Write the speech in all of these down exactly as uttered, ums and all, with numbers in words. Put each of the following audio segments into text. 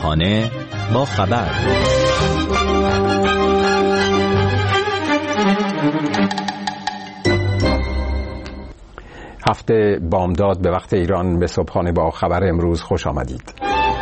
صبحانه با خبر. هفته بامداد به وقت ایران به صبحانه با خبر امروز خوش آمدید.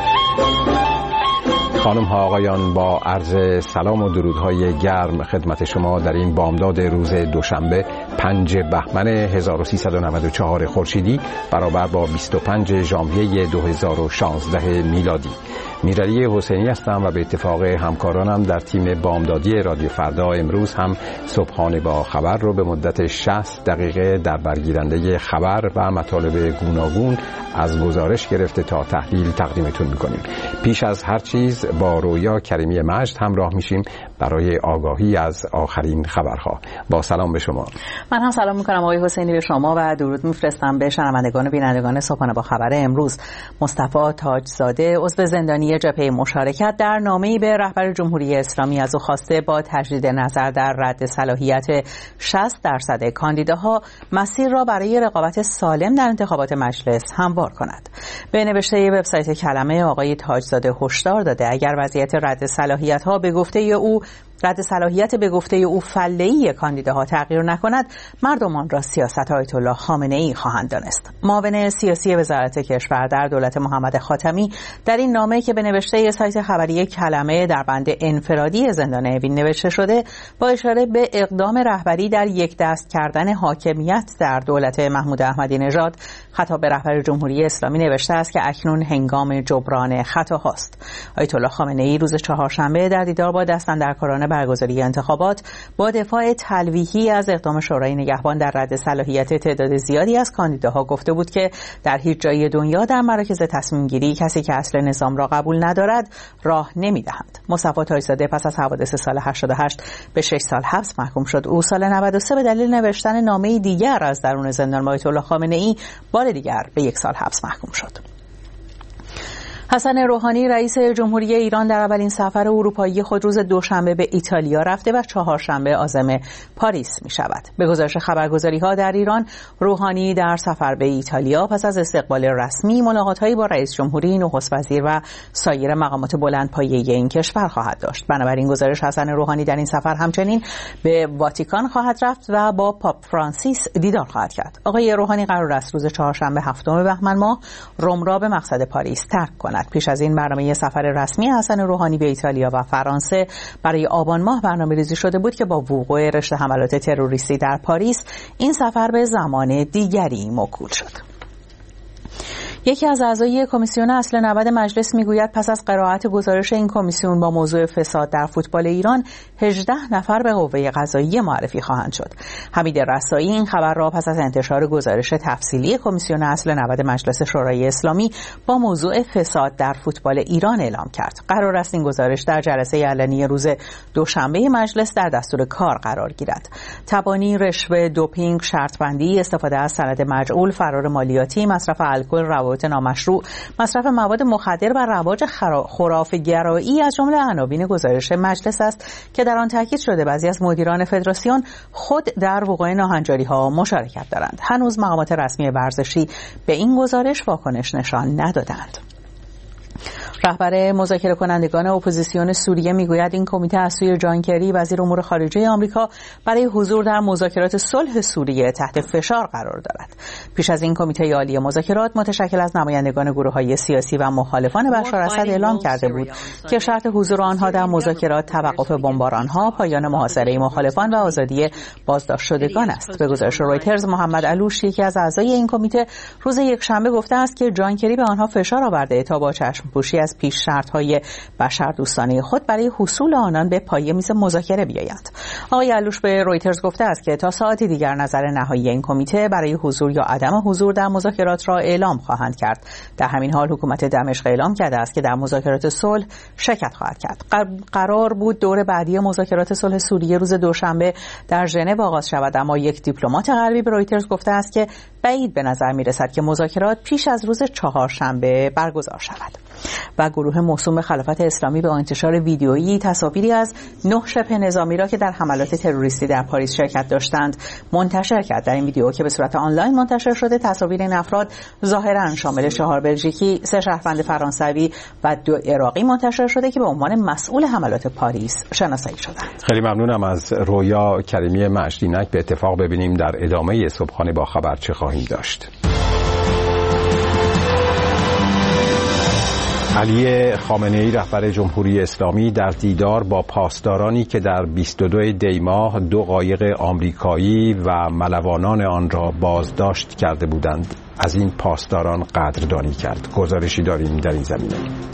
خانم ها آقایان، با عرض سلام و درودهای گرم خدمت شما در این بامداد روز دوشنبه پنج بهمن هزار و سیصد و نود و چهار خورشیدی برابر با بیست و پنج ژانویه دو هزار و شانزده میلادی. میرعلی حسینی هستم و به اتفاق همکارانم در تیم بامدادی رادیو فردا امروز هم صبحانه با خبر رو به مدت شصت دقیقه در برگیرنده خبر و مطالب گوناگون از گزارش گرفته تا تحلیل تقدیمتون میکنیم. پیش از هر چیز با رویا کریمی مجد همراه میشیم برای آگاهی از آخرین خبرها. با سلام به شما. من هم سلام میکنم آقای حسینی به شما و درود میفرستم به شنوندگان و بینندگان صبحانه با خبر امروز. مصطفی تاجزاده عضو زندانی جبهه مشارکت در نامه‌ای به رهبر جمهوری اسلامی از او خواسته با تجدید نظر در رد صلاحیت شصت درصد کاندیداها مسیر را برای رقابت سالم در انتخابات مجلس هموار کند. به نوشته وبسایت کلمه آقای تاجزاده هشدار داده اگر وضعیت رد صلاحیت‌ها به گفته او رد صلاحیت به گفته او فله‌ای کاندیداها تغییر نکند، مردمان را سیاست آیت الله خامنه‌ای خواهند دانست. معاون سیاسی وزارت کشور در دولت محمد خاتمی در این نامه که به نوشته سایت خبری کلمه در بند انفرادی زندان اوین نوشته شده، با اشاره به اقدام رهبری در یک دست کردن حاکمیت در دولت محمود احمدی نژاد، خطاب به رهبر جمهوری اسلامی نوشته است که اکنون هنگام جبران خطاهاست. آیت الله خامنه‌ای روز چهارشنبه در دیدار با دستاندرکاران برگزاری انتخابات با دفاع تلویحی از اقدام شورای نگهبان در رد صلاحیت تعداد زیادی از کاندیداها گفته بود که در هیچ جای دنیا در مراکز تصمیم گیری کسی که اصل نظام را قبول ندارد راه نمیدهند. مصطفی تاجزاده پس از حوادث سال هشتاد و هشت به شش سال حبس محکوم شد. او سال نود و سه به دلیل نوشتن نامه‌ای دیگر از درون زندان با آیت الله خامنه‌ای بار دیگر به یک سال حبس محکوم شد. حسن روحانی رئیس جمهوری ایران در اولین سفر اروپایی خود روز دوشنبه به ایتالیا رفته و چهارشنبه عازم پاریس می شود. به گزارش خبرگزاری ها در ایران، روحانی در سفر به ایتالیا پس از استقبال رسمی ملاقات‌هایی با رئیس جمهوری، نخست وزیر و سایر مقامات بلندپایه این کشور خواهد داشت. بنابراین گزارش حسن روحانی در این سفر همچنین به واتیکان خواهد رفت و با پاپ فرانسیس دیدار خواهد کرد. آقای روحانی قرار است روز چهارشنبه هفتم بهمن ماه رم را به مقصد پاریس ترک کند. پیش از این برنامه سفر رسمی حسن روحانی به ایتالیا و فرانسه برای آبان ماه برنامه‌ریزی شده بود که با وقوع رشته حملات تروریستی در پاریس این سفر به زمان دیگری موکول شد. یکی از اعضای کمیسیون اصل نود مجلس میگوید پس از قرائت گزارش این کمیسیون با موضوع فساد در فوتبال ایران هجده نفر به قوه قضاییه معرفی خواهند شد. حمید رسایی این خبر را پس از انتشار گزارش تفصیلی کمیسیون اصل نود مجلس شورای اسلامی با موضوع فساد در فوتبال ایران اعلام کرد. قرار است این گزارش در جلسه علنی روز دوشنبه مجلس در دستور کار قرار گیرد. تبانی، رشوه، دوپینگ، شرط بندی، استفاده از سند مجعول، فرار مالیاتی، مصرف الکل، روابط نامشروع، مصرف مواد مخدر و رواج خرافه‌گرایی از جمله عناوین گزارش مجلس است که در آن تاکید شده بعضی از مدیران فدراسیون خود در وقوع ناهنجاری‌ها مشارکت دارند. هنوز مقامات رسمی ورزشی به این گزارش واکنش نشان ندادند. رهبر مذاکره کنندگان اپوزیسیون سوریه میگوید این کمیته از سوی جان کری وزیر امور خارجه آمریکا برای حضور در مذاکرات صلح سوریه تحت فشار قرار دارد. پیش از این کمیته عالی مذاکرات متشکل از نمایندگان گروه‌های سیاسی و مخالفان بشار اسد اعلام کرده بود که شرط حضور آنها در مذاکرات توقف بمباران‌ها، پایان محاصره مخالفان و آزادی بازداشت شدگان است. به گزارش رویترز، محمد علوش یکی از اعضای این کمیته روز یکشنبه گفته است که جان کری به آنها فشار آورده تا با چشم‌پوشی از پیش شرط‌های بشردوستانه خود برای حصول آنان به پای میز مذاکره بیایند. آقای علوش به رویترز گفته است که تا ساعتی دیگر نظر نهایی این کمیته برای حضور یا عدم حضور در مذاکرات را اعلام خواهند کرد. در همین حال حکومت دمشق اعلام کرده است که در مذاکرات صلح شرکت خواهد کرد. قرار بود دور بعدی مذاکرات صلح سوریه روز دوشنبه در ژنو آغاز شود، اما یک دیپلمات غربی به رویترز گفته است که بعید به نظر می‌رسد که مذاکرات پیش از روز چهارشنبه برگزار شود. و گروه موسوم به خلافت اسلامی با انتشار ویدیویی تصاویری از نه شبه نظامی را که در حملات تروریستی در پاریس شرکت داشتند منتشر کرد. در این ویدیو که به صورت آنلاین منتشر شده تصاویر این افراد ظاهرا شامل چهار بلژیکی، سه شهروند فرانسوی و دو عراقی منتشر شده که به عنوان مسئول حملات پاریس شناسایی شدند. خیلی ممنونم از رویا کریمی مجدینک. به اتفاق ببینیم در ادامه صبحانه با خبر چه خواهیم داشت. علی خامنه‌ای رهبر جمهوری اسلامی در دیدار با پاسدارانی که در بیست و دو دی ماه دو قایق آمریکایی و ملوانان آن را بازداشت کرده بودند از این پاسداران قدردانی کرد. گزارشی داریم در این زمینه.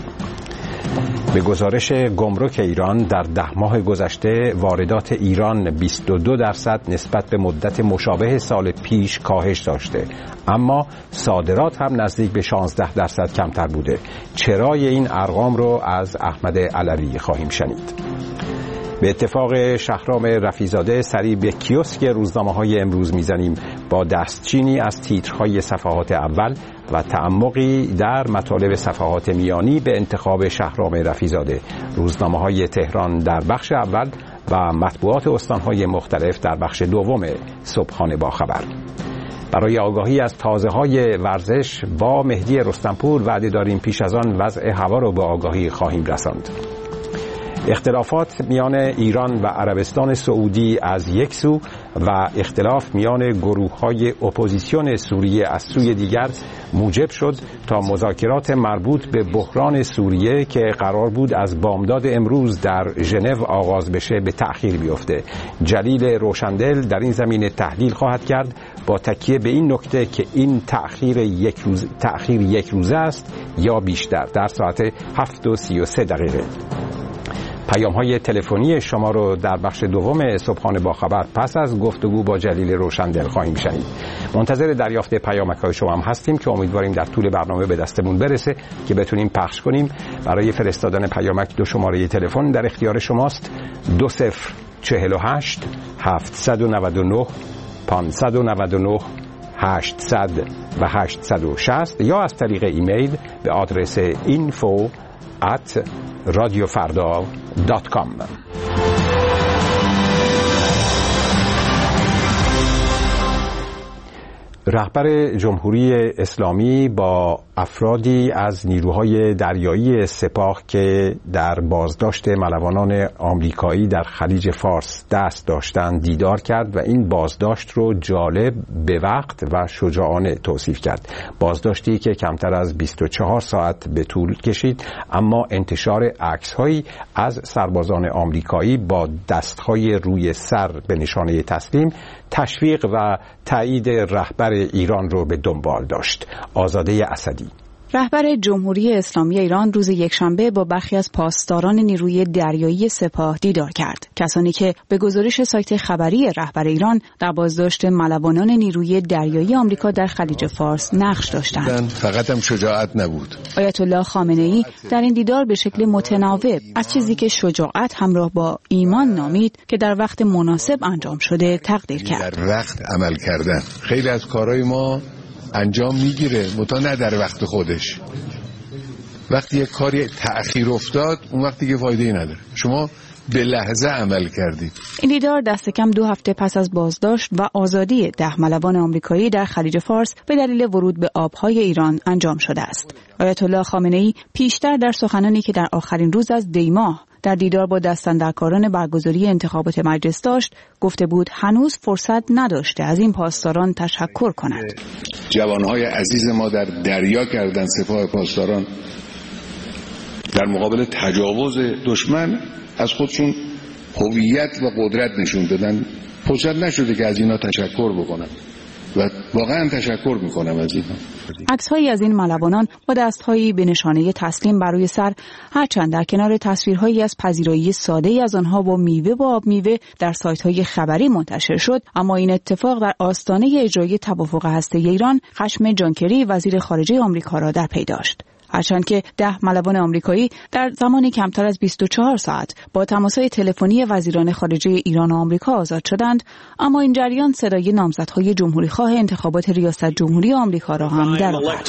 به گزارش گمرک ایران در ده ماه گذشته واردات ایران بیست و دو درصد نسبت به مدت مشابه سال پیش کاهش داشته، اما صادرات هم نزدیک به شانزده درصد کمتر بوده. چرای این ارقام رو از احمد علوی خواهیم شنید. به اتفاق شهرام رفیزاده سری به کیوسک روزنامه‌های امروز میزنیم با دستچینی از تیترهای صفحات اول و تعمقی در مطالب صفحات میانی به انتخاب شهرام رفیزاده. روزنامه‌های تهران در بخش اول و مطبوعات استان‌های مختلف در بخش دوم صبحانه با خبر. برای آگاهی از تازه‌های ورزش با مهدی رستمپور وعده داریم پیش از آن وضع هوا رو به آگاهی خواهیم رساند. اختلافات میان ایران و عربستان سعودی از یک سو و اختلاف میان گروه‌های اپوزیسیون سوریه از سوی دیگر موجب شد تا مذاکرات مربوط به بحران سوریه که قرار بود از بامداد امروز در ژنو آغاز بشه به تأخیر بیفته. جلیل روشندل در این زمینه تحلیل خواهد کرد با تکیه به این نکته که این تأخیر یک روز تأخیر یک روزه است یا بیشتر. در ساعت هفت و سی و سه دقیقه پیام‌های تلفنی شما رو در بخش دوم صبحانه با خبر پس از گفتگو با جلیل روشندل خواهیم شنید. منتظر دریافت پیامک‌های شما هم هستیم که امیدواریم در طول برنامه به دستمون برسه که بتونیم پخش کنیم. برای فرستادن پیامک دو شماره تلفن در اختیار شماست: دو صفر چهل و هشت هفتصد و نود و نه پانصد و نود و نه هشتصد و هشتصد و شصت یا از طریق ایمیل به آدرس اینفو ات رادیو فردا دات کام. رهبر جمهوری اسلامی با افرادی از نیروهای دریایی سپاه که در بازداشت ملوانان آمریکایی در خلیج فارس دست داشتند دیدار کرد و این بازداشت رو جالب، به وقت و شجاعانه توصیف کرد. بازداشتی که کمتر از بیست و چهار ساعت به طول کشید، اما انتشار عکس‌هایی از سربازان آمریکایی با دست‌های روی سر به نشانه تسلیم تشویق و تایید رهبر ایران رو به دنبال داشت. آزاده اسدی رهبر جمهوری اسلامی ایران روز یکشنبه با برخی از پاسداران نیروی دریایی سپاه دیدار کرد. کسانی که به گزارش سایت خبری رهبر ایران در بازداشت ملوانان نیروی دریایی آمریکا در خلیج فارس نقش داشتند. فقط هم شجاعت نبود. آیت الله خامنه‌ای در این دیدار به شکل متناوب از چیزی که شجاعت همراه با ایمان نامید که در وقت مناسب انجام شده تقدیر کرد. در وقت عمل کردن. خیلی از کارهای ما انجام میگیره متا نه در وقت خودش. وقتی یک کاری تأخیر افتاد اون وقتی که فایده ای نداره. شما به لحظه عمل کردید. این دیدار دست کم دو هفته پس از بازداشت و آزادی ده ملوان آمریکایی در خلیج فارس به دلیل ورود به آبهای ایران انجام شده است. آیت الله خامنه‌ای پیشتر در سخنانی که در آخرین روز از دی ماه در دیدار با دستاندرکاران برگزاری انتخابات مجلس داشت گفته بود هنوز فرصت نداشته از این پاسداران تشکر کند. جوانهای عزیز ما در دریا کردن سپاه پاسداران در مقابل تجاوز دشمن از خودشون هویت و قدرت نشون دادن. فرصت نشده که از اینا تشکر بکنم و واقعا تشکر میکنم از اینا. عکس‌هایی از این ملوانان با دست‌هایی به نشانه تسلیم بر روی سر، هرچند در کنار تصویرهایی از پذیرایی ساده‌ای از آنها با میوه و آب میوه در سایت‌های خبری منتشر شد، اما این اتفاق در آستانه اجرای توافق هسته‌ای ایران خشم جان کری وزیر خارجه آمریکا را در پی داشت. هرچند که ده ملوان آمریکایی در زمانی کمتر از بیست و چهار ساعت با تماس‌های تلفنی وزیران خارجه ایران و آمریکا آزاد شدند، اما این جریان صدای نامزدهای جمهوریخواه انتخابات ریاست جمهوری آمریکا را هم درآورد.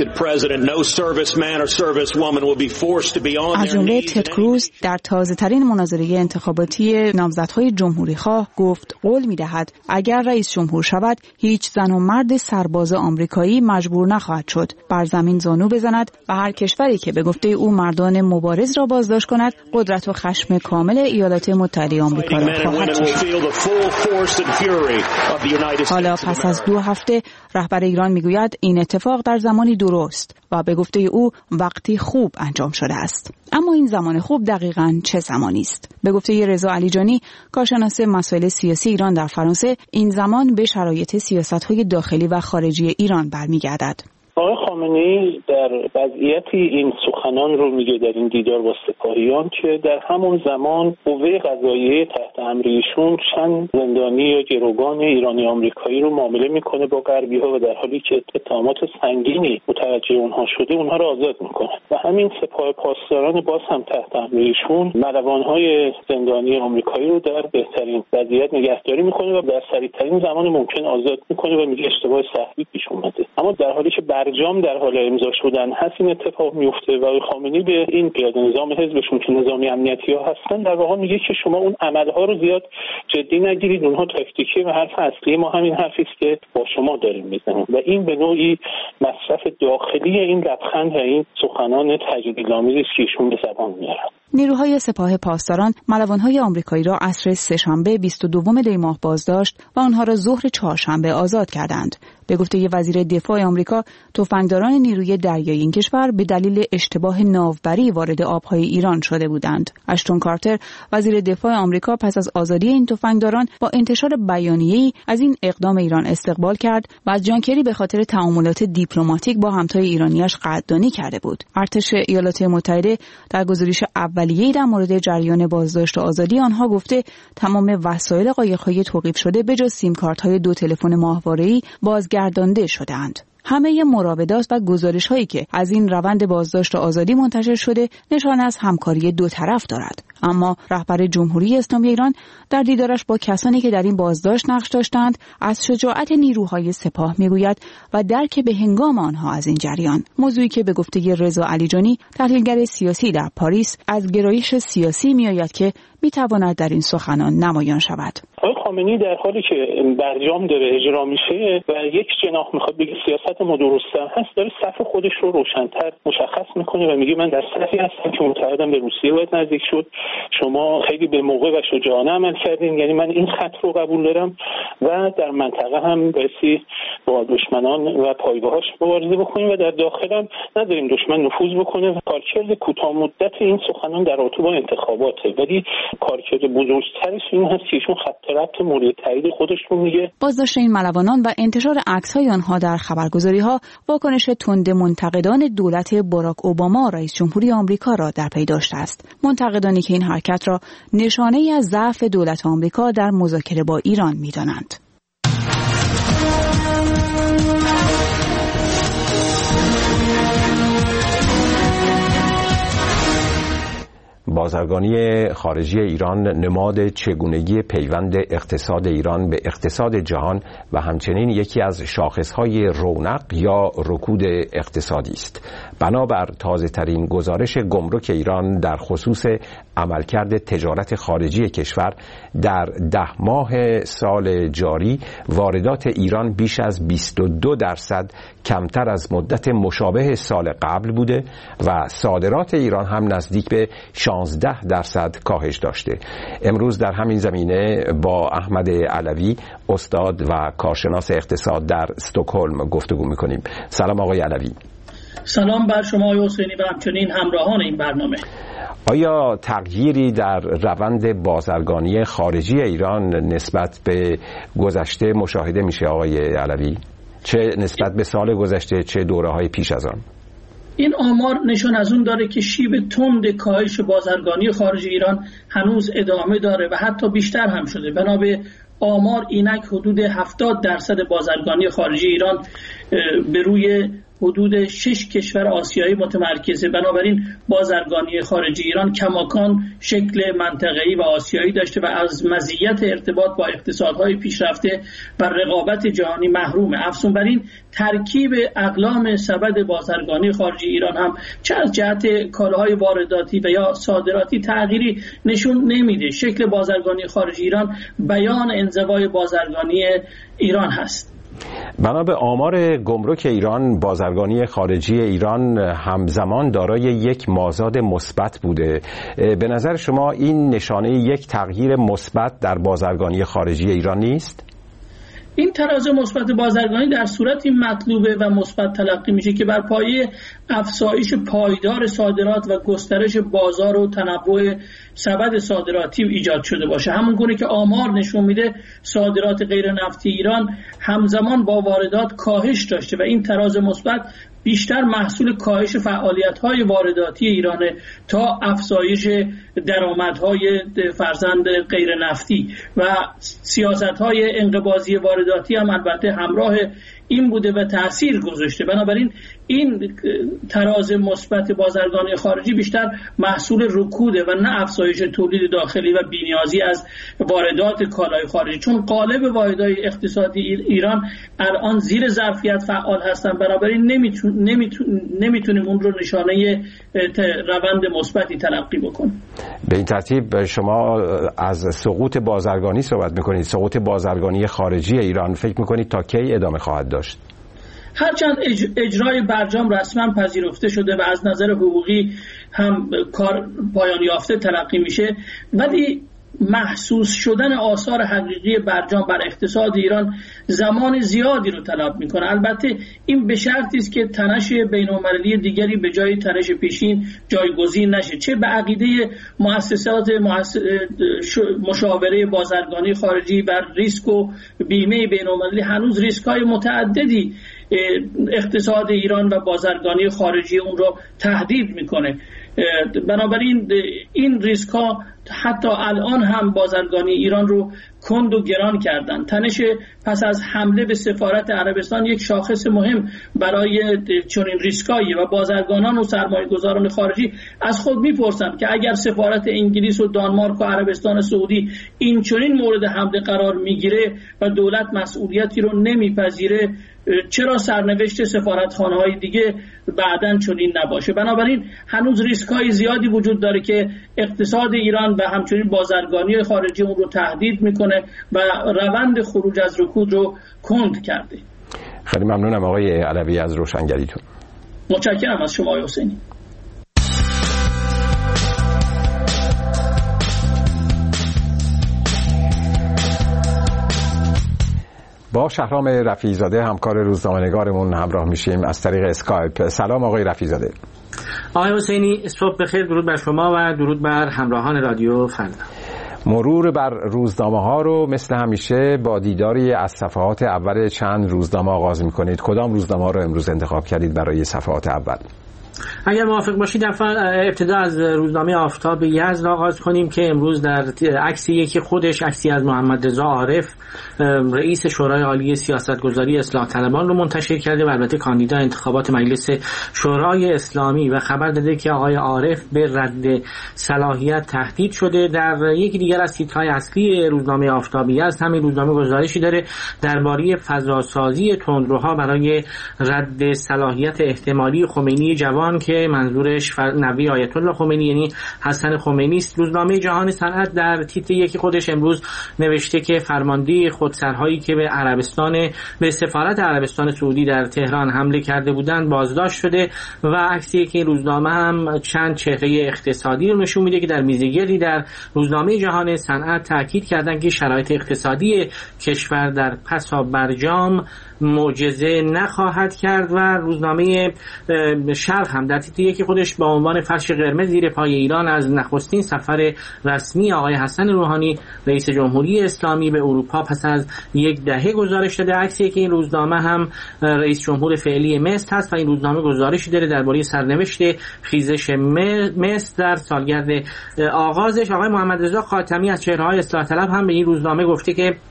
از جمله تد کروز در تازه‌ترین مناظره انتخاباتی نامزدهای جمهوریخواه گفت قول می‌دهد اگر رئیس جمهور شود هیچ زن و مرد سرباز آمریکایی مجبور نخواهد شد بر زمین زانو بزند و هر کشوری که به گفته او مردان مبارز را بازداشت کند قدرت و خشم کامل ایالات متحده آمریکا را خواهد چشید. حالا پس از دو هفته رهبر ایران میگوید این اتفاق در زمانی درست و به گفته او وقتی خوب انجام شده است. اما این زمان خوب دقیقاً چه زمانی است؟ به گفته رضا علیجانی، کارشناس مسائل سیاسی ایران در فرانسه، این زمان به شرایط سیاست‌های داخلی و خارجی ایران برمیگردد. آقای خامنه‌ای در وضعیتی این سخنان رو میگه در این دیدار با سپاهیان که در همون زمان قوه قضاییه تحت امر ایشون چند زندانی یا گروگان ایرانی آمریکایی رو معامله میکنه با غربی‌ها و در حالی که اتهامات سنگینی متوجه اونها شده اونها رو آزاد میکنه و همین سپاه پاسداران باز هم تحت امر ایشون ملوان‌های زندانی آمریکایی رو در بهترین وضعیت نگهداری میکنه و در سریع‌ترین زمان ممکن آزاد میکنه و میگه اشتباه سختی پیش اومده. اما در حالی که برجام در حال امضا شدن هست این اتفاق میفته و خامنه‌ای به این پیاده نظام حزبشون که نظامی امنیتی ها هستن در واقع میگه که شما اون عملها رو زیاد جدی نگیرید، اونها تاکتیکی و حرف اصلی ما همین حرفی است که با شما داریم میزنیم و این به نوعی مصرف داخلی این لبخند و این سخنان تجلیل‌آمیزی است که ایشون به زبان میارن. نیروهای سپاه پاسداران ملوان‌های آمریکایی را عصر سه‌شنبه بیست و دوم دی ماه بازداشت و آنها را ظهر چهارشنبه آزاد کردند. به گفته وزیر دفاع آمریکا، تفنگداران نیروی دریایی این کشور به دلیل اشتباه ناوبری وارد آبهای ایران شده بودند. اشتون کارتر، وزیر دفاع آمریکا، پس از آزادی این تفنگداران با انتشار بیانیه‌ای از این اقدام ایران استقبال کرد و از جان کری به خاطر تعاملات دیپلماتیک با همتای ایرانیش قدردانی کرده بود. ارتش ایالات متحده در گزارش اولیه‌ای در مورد جریان بازداشت و آزادی آنها گفته تمام وسایل قایق‌های توقیف شده به جز سیم کارت‌های دو تلفن ماهواره‌ای بازگردانده شدند. همه مراودات و گزارش‌هایی که از این روند بازداشت و آزادی منتشر شده نشانه از همکاری دو طرف دارد. اما رهبر جمهوری اسلامی ایران در دیدارش با کسانی که در این بازداشت نقش داشتند از شجاعت نیروهای سپاه میگوید و درک به هنگام آنها از این جریان، موضوعی که به گفته رضا علیجانی، تحلیلگر سیاسی در پاریس، از گرایش سیاسی میآید که میتواند در این سخنان نمایان شود. آقای خامنه‌ای در حالی که برجام داره اجرا میشه و یک جناح میخواد بگه سیاست ما درسته هست، داره صف خودش رو روشن‌تر مشخص میکنه و میگه من در صفی هستم که متحدم به روسیه باید نزدیک شد، شما خیلی به موقع و شجاعانه عمل کردین، یعنی من این خط رو قبول دارم و در منطقه هم بایستی با دشمنان و پایگاهاش مبارزه بکنیم و در داخل هم نداریم دشمن نفوذ بکنه و کارکرد کوتاه مدت این سخنان در رابطه با انتخاباته، ولی کارکرد بزرگترش این هست که ایشون خط ربط مورد تایید خودش رو میگه. بازداشت این ملوانان و انتشار عکس‌های آنها در خبرگزاری‌ها واکنش تند منتقدان دولت باراک اوباما رئیس جمهوری آمریکا را در پی داشته است. منتقدانی که این حرکت را نشانه‌ای از ضعف دولت آمریکا در مذاکره با ایران می‌دانند. بازرگانی خارجی ایران نماد چگونگی پیوند اقتصاد ایران به اقتصاد جهان و همچنین یکی از شاخصهای رونق یا رکود اقتصادی است. بنابر تازه‌ترین گزارش گمرک ایران در خصوص عملکرد تجارت خارجی کشور، در ده ماه سال جاری واردات ایران بیش از بیست و دو درصد کمتر از مدت مشابه سال قبل بوده و صادرات ایران هم نزدیک به شانزده درصد کاهش داشته. امروز در همین زمینه با احمد علوی، استاد و کارشناس اقتصاد در استکهلم گفتگو می‌کنیم. سلام آقای علوی. سلام بر شما آقای حسینی و همچنین همراهان این برنامه. آیا تغییری در روند بازرگانی خارجی ایران نسبت به گذشته مشاهده میشه آقای علوی؟ چه نسبت به سال گذشته چه دوره‌های پیش از آن؟ این آمار نشان از اون داره که شیب تند کاهش بازرگانی خارجی ایران هنوز ادامه داره و حتی بیشتر هم شده. بنا به آمار اینک حدود هفتاد درصد بازرگانی خارجی ایران به روی حدود شش کشور آسیایی متمرکزه. بنابراین بازرگانی خارجی ایران کماکان شکل منطقه‌ای و آسیایی داشته و از مزیت ارتباط با اقتصادهای پیشرفته و رقابت جهانی محرومه. افزون بر این ترکیب اقلام سبد بازرگانی خارجی ایران هم چه از جهت کالاهای وارداتی و یا صادراتی تغییری نشون نمیده. شکل بازرگانی خارجی ایران بیان انزوای بازرگانی ایران هست. بنا به آمار گمرک ایران، بازرگانی خارجی ایران همزمان دارای یک مازاد مثبت بوده. به نظر شما این نشانه یک تغییر مثبت در بازرگانی خارجی ایران نیست؟ این تراز مثبت بازرگانی در صورتی مطلوبه و مثبت تلقی میشه که بر پایه افزایش پایدار صادرات و گسترش بازار و تنوع سبد صادراتی ایجاد شده باشه. همون گونه که آمار نشون میده صادرات غیر نفتی ایران همزمان با واردات کاهش داشته و این تراز مثبت بیشتر محصول کاهش فعالیت‌های وارداتی ایرانه تا افزایش درآمدهای فرزند غیر نفتی و سیاست‌های انقباضی وارداتی هم البته همراه این بوده و تأثیر گذاشته. بنابراین این تراز مثبت بازرگانی خارجی بیشتر محصول رکوده و نه افزایش تولید داخلی و بی‌نیازی از واردات کالای خارجی، چون قالب واحدهای اقتصادی ایران الان زیر ظرفیت فعال هستن. بنابراین نمیتون نمیتون نمیتونیم اون رو نشانه روند مثبتی تلقی بکنیم. به این ترتیب شما از سقوط بازرگانی صحبت میکنید. سقوط بازرگانی خارجی ایران فکر میکنید تا کی ادامه خواهد داشت؟ هرچند اجرای برجام رسما پذیرفته شده و از نظر حقوقی هم کار پایان یافته تلقی میشه، ولی محسوس شدن آثار حقیقی برجام بر اقتصاد ایران زمان زیادی رو طلب میکنه. البته این به شرطی است که تنش بین‌المللی دیگری به جای تنش پیشین جایگزین نشه، چه به عقیده مؤسسات مؤسس... مشاوره بازرگانی خارجی بر ریسک و بیمه بین‌المللی هنوز ریسک‌های متعددی اقتصاد ایران و بازرگانی خارجی اون رو تهدید میکنه. بنابراین این ریسک ها حتی الان هم بازرگانی ایران رو کند و گران کردن. تنش پس از حمله به سفارت عربستان یک شاخص مهم برای چنین ریسکایی و بازرگانان و سرمایه‌گذاران خارجی از خود میپرسند که اگر سفارت انگلیس و دانمارک و عربستان سعودی این چنین مورد حمله قرار میگیره و دولت مسئولیتی رو نمیپذیره، چرا سرنوشت سفارتخانه‌های دیگه بعداً چنین نباشه؟ بنابراین هنوز ریسک‌های زیادی وجود داره که اقتصاد ایران و همچنین بازرگانی خارجی اون رو تهدید میکنه و روند خروج از رکود رو کند کرده. خیلی ممنونم آقای علوی از روشنگریتون. متشکرم از شما آقای حسینی. با شهرام رفیعی‌زاده همکار روزنامه‌نگارمون همراه میشیم از طریق اسکایپ. سلام آقای رفیعی‌زاده. آقای حسینی، صبح بخیر. درود بر شما و درود بر همراهان رادیو فردا. مرور بر روزنامه ها رو مثل همیشه با دیداری از صفحات اول چند روزنامه آغاز میکنید. کدام روزنامه رو امروز انتخاب کردید برای صفحات اول؟ اگر موافق باشید ابتدا از روزنامه آفتاب یزد آغاز کنیم که امروز در عکسی که خودش عکسی از محمد رضا عارف رئیس شورای عالی سیاستگذاری اصلاح طلبان رو منتشر کرده و البته کاندیدا انتخابات مجلس شورای اسلامی و خبر داده که آقای عارف به رد صلاحیت تهدید شده. در یکی دیگر از تیترهای اصلی روزنامه آفتاب یزد همین روزنامه گزارشی داره درباره فضاسازی تندروها برای رد صلاحیت احتمالی خمینی جوان که منظورش نوی آیت الله خمینی یعنی حسن خمینی است. روزنامه جهان صنعت در تیتر یکی خودش امروز نوشته که فرمانده خودسرهایی که به عربستان به سفارت عربستان سعودی در تهران حمله کرده بودند بازداشت شده و عکسی که روزنامه هم چند چهره اقتصادی رو نشون میده که در میزگردی در روزنامه جهان صنعت تاکید کردند که شرایط اقتصادی کشور در پسا برجام معجزه نخواهد کرد و روزنامه شرق هم در تیتر یکی خودش با عنوان فرش قرمز زیر پای ایران از نخستین سفر رسمی آقای حسن روحانی رئیس جمهوری اسلامی به اروپا پس از یک دهه گزارش داده. عکسی که این روزنامه هم رئیس جمهور فعلی مصر هست و این روزنامه گزارشی داره درباره سرنوشت خیزش مصر در سالگرد آغازش. آقای محمد رضا خاتمی از چهره‌های اصلاح طلب هم به این روزنامه گفته که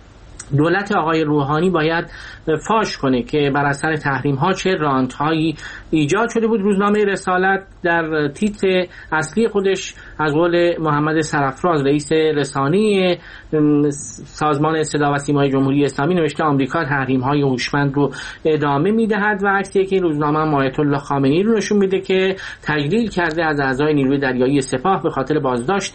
دولت آقای روحانی باید فاش کنه که بر اثر تحریم ها چه رانت‌هایی ایجاد شده بود. روزنامه رسالت در تیتر اصلی خودش از قول محمد سرافراز رئیس رسانه سازمان صدا و سیمای جمهوری اسلامی نوشته آمریکا تحریم های هوشمند رو ادامه میدهد و عکسی که این روزنامه آیت الله خامنه‌ای رو نشون میده که تجلیل کرده از اعضای نیروی دریایی سپاه به خاطر بازداشت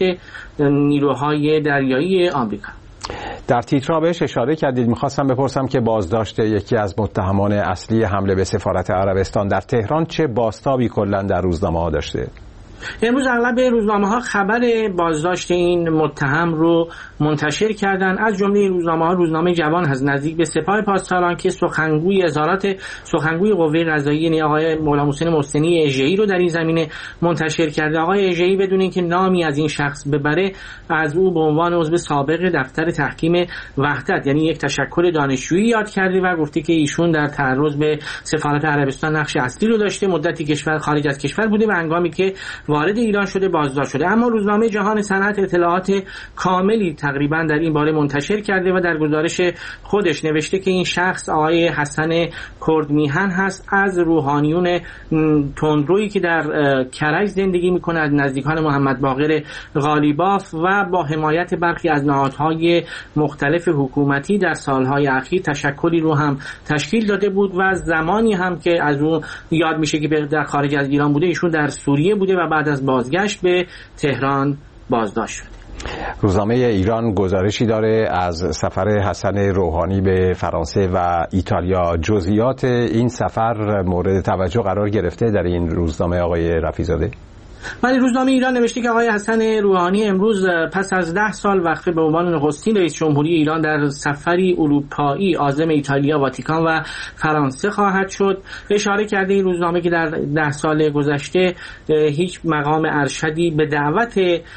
نیروهای دریایی آمریکا. در تیترها بهش اشاره کردید. میخواستم بپرسم که بازداشت یکی از متهمان اصلی حمله به سفارت عربستان در تهران چه بازتابی کلا در روزنامه ها داشته؟ امروز اغلب روزنامه ها خبر بازداشت این متهم رو منتشر کردن. از جمله روزنامه ها روزنامه جوان هست نزدیک به سپاه پاسداران که سخنگوی وزارت سخنگوی قوه قضاییه یعنی آقای مولا محسن محسنی اژه‌ای رو در این زمینه منتشر کرده. آقای اژه‌ای بدون اینکه نامی از این شخص ببره از او به عنوان عضو سابق دفتر تحکیم وحدت یعنی یک تشکل دانشجویی یاد کرده و گفته که ایشون در تعرض به سفارت عربستان نقش اصلی رو داشته، مدتی کشور خارج از کشور بوده و هنگامی که وارد ایران شده بازداشت شده. اما روزنامه جهان صنعت اطلاعات کاملی تقریبا در این باره منتشر کرده و در گزارش خودش نوشته که این شخص آقای حسن کردمیهن هست از روحانیون تندرویی که در کرج زندگی میکنه از نزدیکان محمد باقر غالیباف و با حمایت برخی از نهادهای مختلف حکومتی در سالهای اخیر تشکلی رو هم تشکیل داده بود و زمانی هم که از اون یاد میشه که در خارج از ایران بوده ایشون در سوریه بوده و بعد از بازگشت به تهران بازداشت شده. روزنامه ایران گزارشی داره از سفر حسن روحانی به فرانسه و ایتالیا. جزئیات این سفر مورد توجه قرار گرفته در این روزنامه آقای رفیع‌زاده؟ ولی روزنامه ایران نوشته که آقای حسن روحانی امروز پس از ده سال وقفه به عنوان نخستین رئیس جمهوری ایران در سفری اروپایی عازم ایتالیا، واتیکان و فرانسه خواهد شد. اشاره کرده این روزنامه که در ده سال گذشته هیچ مقام ارشدی به دعوت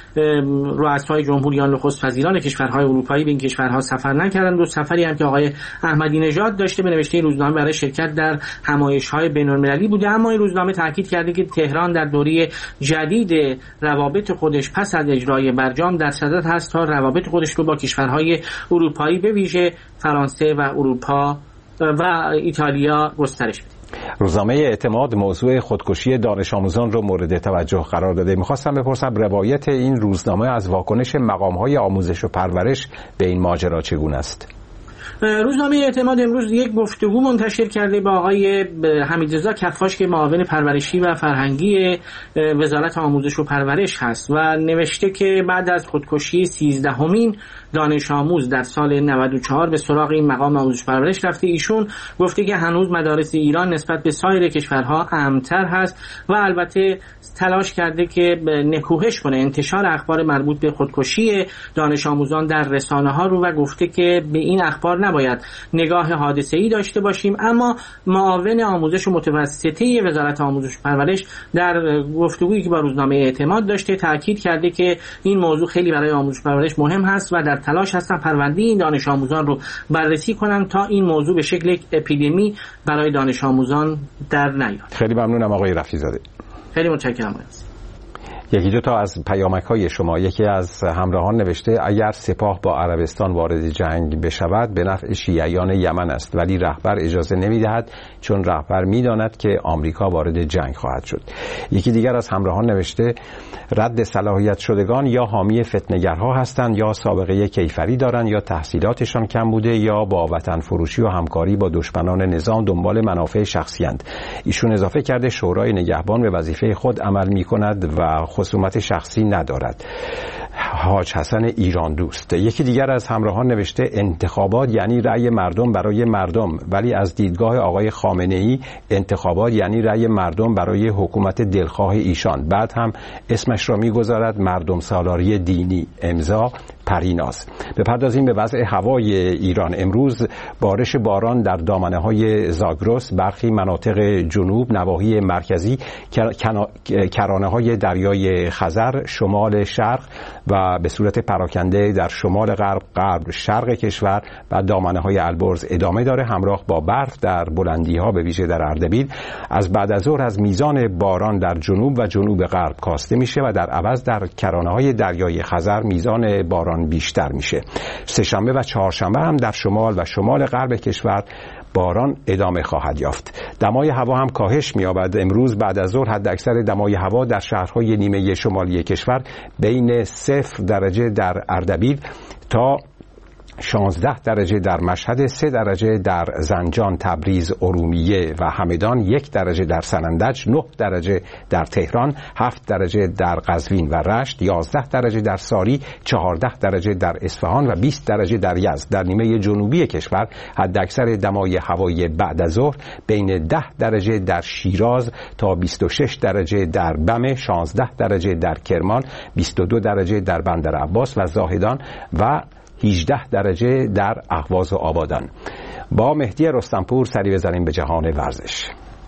رؤسای جمهوریان نخست وزیران کشورهای اروپایی به این کشورها سفر نکردند. دو سفری هم که آقای احمدی نژاد داشته به نوشته این روزنامه برای شرکت در همایش‌های بین‌المللی بوده. اما این روزنامه تاکید کرده که تهران در دوره جدید روابط خودش پس از اجرای برجام در صدد هست تا روابط خودش رو با کشورهای اروپایی به ویژه فرانسه و اروپا و ایتالیا گسترش بده. روزنامه اعتماد موضوع خودکشی دانش آموزان رو مورد توجه قرار داده. میخواستم بپرسم روایت این روزنامه از واکنش مقام‌های آموزش و پرورش به این ماجرا چگونه است؟ روزنامه اعتماد امروز یک گفتگو منتشر کرده با آقای حمیدرضا کفاش که معاون پرورشی و فرهنگی وزارت آموزش و پرورش هست و نوشته که بعد از خودکشی سیزدهمین دانش آموز در سال نود و چهار به سراغ این مقام آموزش پرورش رفته. ایشون گفته که هنوز مدارس ایران نسبت به سایر کشورها امن‌تر هست و البته تلاش کرده که نکوهش کنه انتشار اخبار مربوط به خودکشی دانش آموزان در رسانه‌ها رو و گفته که به این اخبار نباید نگاه حادثه‌ای داشته باشیم. اما معاون آموزش و متوسطه وزارت آموزش و پرورش در گفتگویی که با روزنامه اعتماد داشته تاکید کرده که این موضوع خیلی برای آموزش و پرورش مهم هست و در تلاش هستن پرونده این دانش آموزان رو بررسی کنن تا این موضوع به شکل اپیدمی برای دانش آموزان در نیاد. خیلی ممنونم آقای رفیع‌زاده. خیلی متشکرم. یکی دو تا از پیامک‌های شما. یکی از همراهان نوشته اگر سپاه با عربستان وارد جنگ بشود به نفع شیعیان یمن است ولی رهبر اجازه نمی‌دهد چون رهبر می‌داند که آمریکا وارد جنگ خواهد شد. یکی دیگر از همراهان نوشته رد صلاحیت شدگان یا حامی فتنه‌گرها هستند یا سابقه کیفری دارند یا تحصیلاتشان کم بوده یا با وطن فروشی و همکاری با دشمنان نظام دنبال منافع شخصی اند. ایشون اضافه کرده شورای نگهبان به وظیفه خود عمل می‌کند و خصومت شخصی ندارد. حاج حسن ایران دوست. یکی دیگر از همراهان نوشته انتخابات یعنی رأی مردم برای مردم ولی از دیدگاه آقای خامنه‌ای انتخابات یعنی رأی مردم برای حکومت دلخواه ایشان. بعد هم اسمش را میگذارد مردم سالاری دینی. امضا پریناز. بپردازیم به وضع هوای ایران. امروز بارش باران در دامنه‌های زاگرس، برخی مناطق جنوب، نواحی مرکزی، کرانه‌های دریای خزر، شمال شرق و به صورت پراکنده در شمال غرب، غرب شرق کشور و دامنه‌های البرز ادامه داره، همراه با برف در بلندی‌ها به ویژه در اردبیل. از بعد از ظهر از میزان باران در جنوب و جنوب غرب کاسته میشه و در عوض در کرانه‌های دریای خزر میزان باران باران بیشتر میشه. سه‌شنبه و چهارشنبه هم در شمال و شمال غرب کشور باران ادامه خواهد یافت. دمای هوا هم کاهش می‌یابد. امروز بعد از ظهر حداکثر دمای هوا در شهرهای نیمه شمالی کشور بین صفر درجه در اردبیل تا شانزده درجه در مشهد، سه درجه در زنجان، تبریز، ارومیه و همدان، یک درجه در سنندج، نه درجه در تهران، هفت درجه در قزوین و رشت، یازده درجه در ساری، چهارده درجه در اصفهان و بیست درجه در یزد. در نیمه جنوبی کشور حداکثر دمای هوایی بعد از ظهر بین ده درجه در شیراز تا بیست و شش درجه در بم، شانزده درجه در کرمان، بیست و دو درجه در بندر عباس و زاهدان و هجده درجه در اهواز و آبادان. با مهدی رستمپور سری بزنیم به جهان ورزش.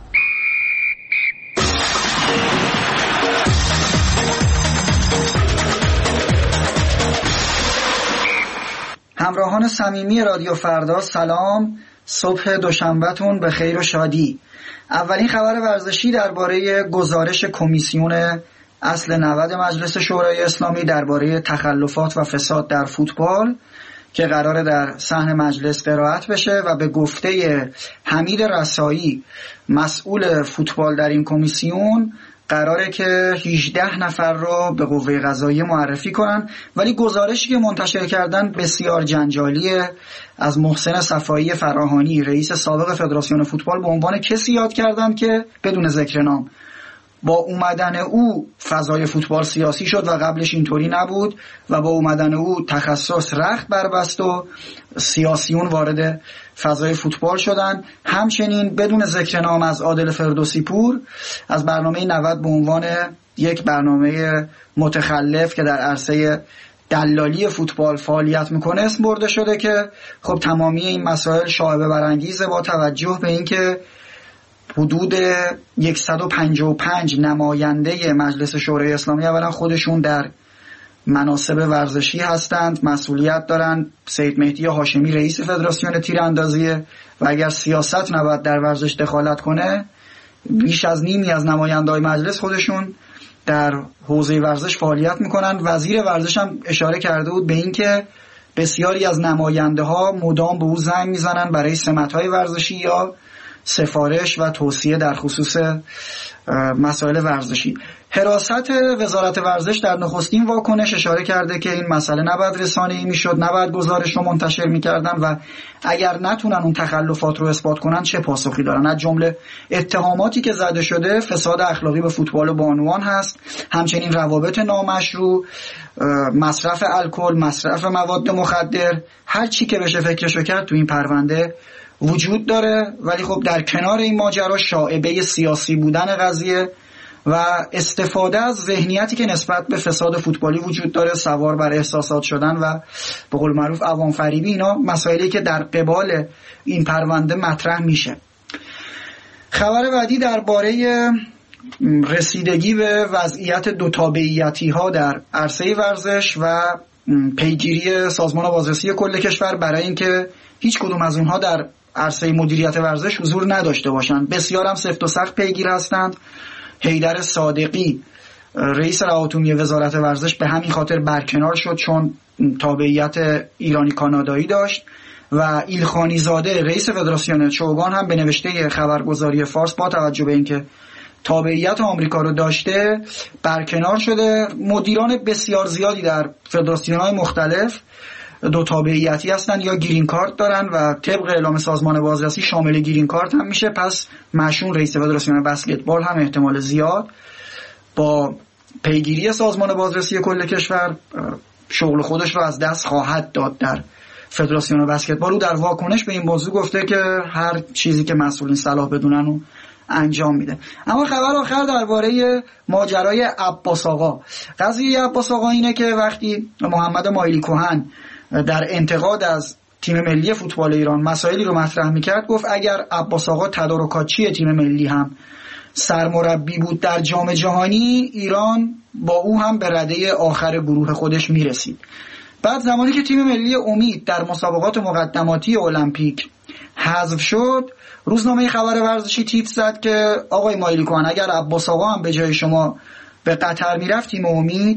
همراهان صمیمی رادیو فردا، سلام. صبح دوشنبهتون به خیر و شادی. اولین خبر ورزشی درباره گزارش کمیسیون اصل نود مجلس شورای اسلامی درباره تخلفات و فساد در فوتبال که قراره در صحن مجلس قرائت بشه و به گفته حمید رسایی مسئول فوتبال در این کمیسیون قراره که هجده نفر رو به قوه قضاییه معرفی کنن، ولی گزارشی که منتشر کردن بسیار جنجالیه. از محسن صفایی فراهانی رئیس سابق فدراسیون فوتبال به عنوان کسی یاد کردن که بدون ذکر نام با اومدن او فضای فوتبال سیاسی شد و قبلش اینطوری نبود و با اومدن او تخصص رخت بربست و سیاسیون وارد فضای فوتبال شدن. همچنین بدون ذکر نام از عادل فردوسی پور از برنامه نود به عنوان یک برنامه متخلف که در عرصه دلالی فوتبال فعالیت میکنه اسم برده شده که خب تمامی این مسائل شایبه برانگیزه با توجه به اینکه حدود صد و پنجاه و پنج نماینده مجلس شورای اسلامی اولا خودشون در مناصب ورزشی هستند، مسئولیت دارند. سید مهدی هاشمی رئیس فدراسیون تیراندازیه و اگر سیاست نباید در ورزش دخالت کنه، بیش از نیمی از نماینده‌های مجلس خودشون در حوزه ورزش فعالیت میکنن. وزیر ورزش هم اشاره کرده بود به اینکه بسیاری از نماینده‌ها مدام به او زنگ میزنن برای سمت‌های ورزشی یا سفارش و توصیه در خصوص مسائل ورزشی. حراست وزارت ورزش در نخستین واکنش اشاره کرده که این مسئله نباید رسانه‌ای میشد، نباید گزارش رو منتشر میکردن و اگر نتونن اون تخلفات رو اثبات کنن چه پاسخی دارن. از جمله اتهاماتی که زده شده فساد اخلاقی به فوتبال بانوان هست، همچنین روابط نامشروع، مصرف الکل، مصرف مواد مخدر، هر چی که بشه فکرشو کرد تو این پرونده وجود داره. ولی خب در کنار این ماجرا شائبه سیاسی بودن قضیه و استفاده از ذهنیتی که نسبت به فساد فوتبالی وجود داره، سوار بر احساسات شدن و به قول معروف عوام فریبی، اینا مسائلی که در قبال این پرونده مطرح میشه. خبر بعدی درباره رسیدگی به وضعیت دو تابعیتی ها در عرصه ورزش و پیگیری سازمان بازرسی کل کشور برای اینکه هیچ کدوم از اونها در عرصه مدیریت ورزش حضور نداشته باشند. بسیار هم سفت و سخت پیگیر هستند. حیدر صادقی رئیس روابط وزارت ورزش به همین خاطر برکنار شد چون تابعیت ایرانی کانادایی داشت و ایلخانی زاده رئیس فدراسیون چوگان هم به نوشته خبرگزاری فارس با توجه به اینکه تابعیت آمریکا رو داشته برکنار شده. مدیران بسیار زیادی در فدراسیون‌های مختلف دو تابعیتی هستن یا گرین کارت دارن و طبق اعلام سازمان بازرسی شامل گرین کارت هم میشه. پس مشون رئیس فدراسیون بسکتبال هم احتمال زیاد با پیگیری سازمان بازرسی کل کشور شغل خودش رو از دست خواهد داد در فدراسیون بسکتبال. او در واکنش به این موضوع گفته که هر چیزی که مسئولین صلاح بدونن رو انجام میده. اما خبر آخر درباره ماجرای عباس آقا. قضیه عباس آقا اینه که وقتی محمد مایلی کهن در انتقاد از تیم ملی فوتبال ایران مسائلی رو مطرح میکرد، گفت اگر عباس آقا تدارکاتچی تیم ملی هم سرمربی بود در جام جهانی، ایران با او هم به رده آخر گروه خودش میرسید. بعد زمانی که تیم ملی امید در مسابقات مقدماتی المپیک حذف شد، روزنامه خبر ورزشی تیتر زد که آقای مایلی کهن اگر عباس آقا هم به جای شما به قطر میرفت تیم امید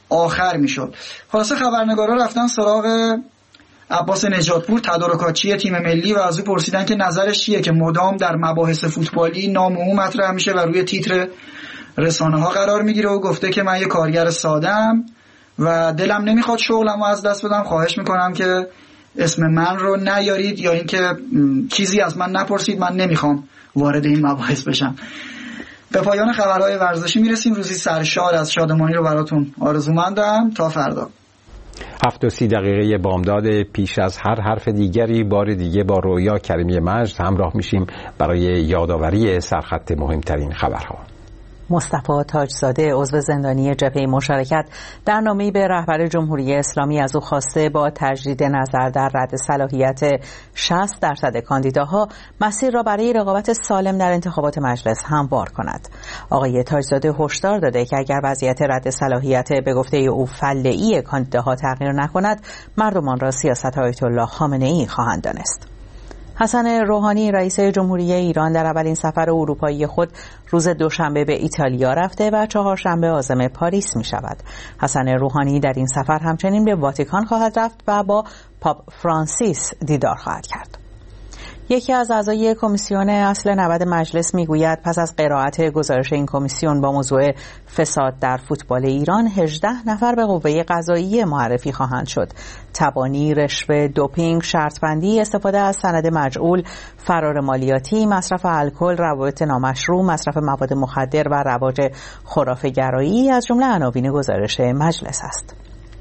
آخر میشد. خلاصه خبرنگارا رفتن سراغ عباس نجاتپور تدارکاتچی تیم ملی و از او پرسیدن که نظرش چیه که مدام در مباحث فوتبالی نام او مطرح میشه و روی تیتر رسانه ها قرار میگیره و گفته که من یه کارگر ساده‌ام و دلم نمیخواد شغلمو از دست بدم، خواهش میکنم که اسم من رو نیارید یا اینکه چیزی از من نپرسید، من نمیخوام وارد این مباحث بشم. به پایان خبرهای ورزشی میرسیم. روزی سرشار از شادمانی رو براتون آرزومندم. تا فردا. هفت و سی دقیقه بامداد. پیش از هر حرف دیگری بار دیگه با رویا کریمی مجد همراه میشیم برای یادآوری سرخط مهمترین خبرها. مصطفی تاجزاده عضو زندانی جبهه مشارکت در نامه‌ای به رهبر جمهوری اسلامی از او خواسته با تجدید نظر در رد صلاحیت شصت درصد کاندیداها مسیر را برای رقابت سالم در انتخابات مجلس هموار کند. آقای تاجزاده هشدار داده که اگر وضعیت رد صلاحیت به گفته او فله‌ای کاندیداها تغییر نکند، مردمان را سیاست آیت الله خامنه‌ای خواهند دانست. حسن روحانی رئیس جمهوری ایران در اولین سفر اروپایی خود روز دوشنبه به ایتالیا رفته و چهارشنبه عازم پاریس می شود. حسن روحانی در این سفر همچنین به واتیکان خواهد رفت و با پاپ فرانسیس دیدار خواهد کرد. یکی از اعضای کمیسیون اصل نود مجلس میگوید پس از قرائت گزارش این کمیسیون با موضوع فساد در فوتبال ایران هجده نفر به قوه قضاییه معرفی خواهند شد. تبانی، رشوه، دوپینگ، شرطبندی، استفاده از سند مجعول، فرار مالیاتی، مصرف الکل، روابط نامشروع، مصرف مواد مخدر و رواج خرافه‌گرایی از جمله عناوین گزارش مجلس است.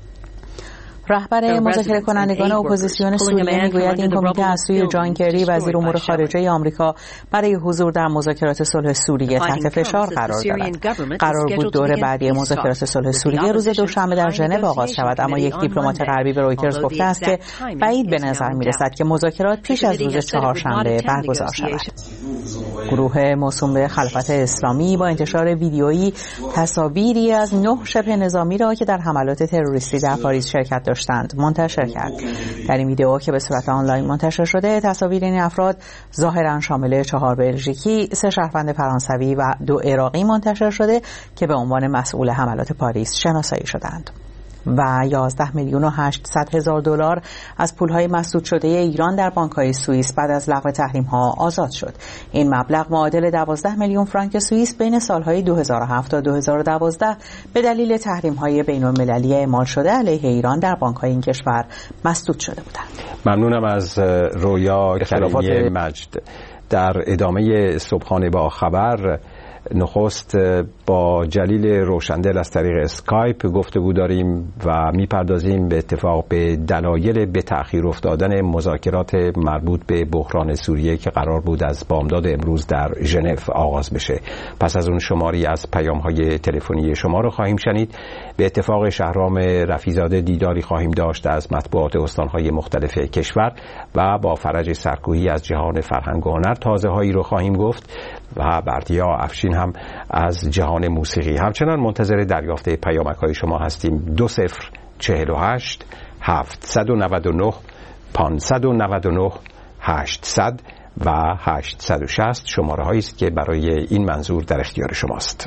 رهبر مذاکره کنندگان اپوزیسیون سوریه میگوید این کمیته از سوی جان کری وزیر امور خارجه آمریکا برای حضور در مذاکرات صلح سوریه تحت فشار قرار دارد. قرار بود دور بعدی مذاکرات صلح سوریه روز دوشنبه در ژنو آغاز شود، اما یک دیپلمات غربی به رویترز گفته است که بعید به نظر میرسد که مذاکرات پیش از روز چهارشنبه برگزار شود. گروه موسوم به خلافت اسلامی با انتشار ویدیویی تصاویری از نه شبه نظامی را که در حملات تروریستی در پاریس شرکت داشتند منتشر کرد. در این ویدیو که به صورت آنلاین منتشر شده، تصاویر این افراد ظاهرا شامل چهار بلژیکی، سه شهروند فرانسوی و دو عراقی منتشر شده که به عنوان مسئول حملات پاریس شناسایی شدند. و یازده میلیون و هشتصد هزار دلار از پولهای مسدود شده ایران در بانک‌های سوئیس بعد از لغو تحریم‌ها آزاد شد. این مبلغ معادل دوازده میلیون فرانک سوئیس بین سالهای دو هزار و هفت تا دو هزار و دوازده به دلیل تحریم‌های بین‌المللی اعمال شده علیه ایران در بانک‌های این کشور مسدود شده بودند. ممنونم از رویا کریمی مجد. در ادامه صبحانه با خبر نخست با جلیل روشندل از طریق اسکایپ گفتگو داریم و میپردازیم به اتفاق به دلایل به تأخیر افتادن مذاکرات مربوط به بحران سوریه که قرار بود از بامداد امروز در ژنو آغاز بشه. پس از اون شماری از پیام‌های تلفنی شما رو خواهیم شنید. به اتفاق شهرام رفیزاده دیداری خواهیم داشت از مطبوعات استان‌های مختلف کشور و با فرج سرکوهی از جهان فرهنگ و هنر تازه‌هایی رو خواهیم گفت و بردیا افشین هم از جهان موسیقی. همچنان منتظر دریافت پیامک‌های شما هستیم. دو صفر چهل و هشت هفتصد و نود و نه پانصد و نود و نه هشتصد و هشتصد و شصت شماره هایی است که برای این منظور در اختیار شماست.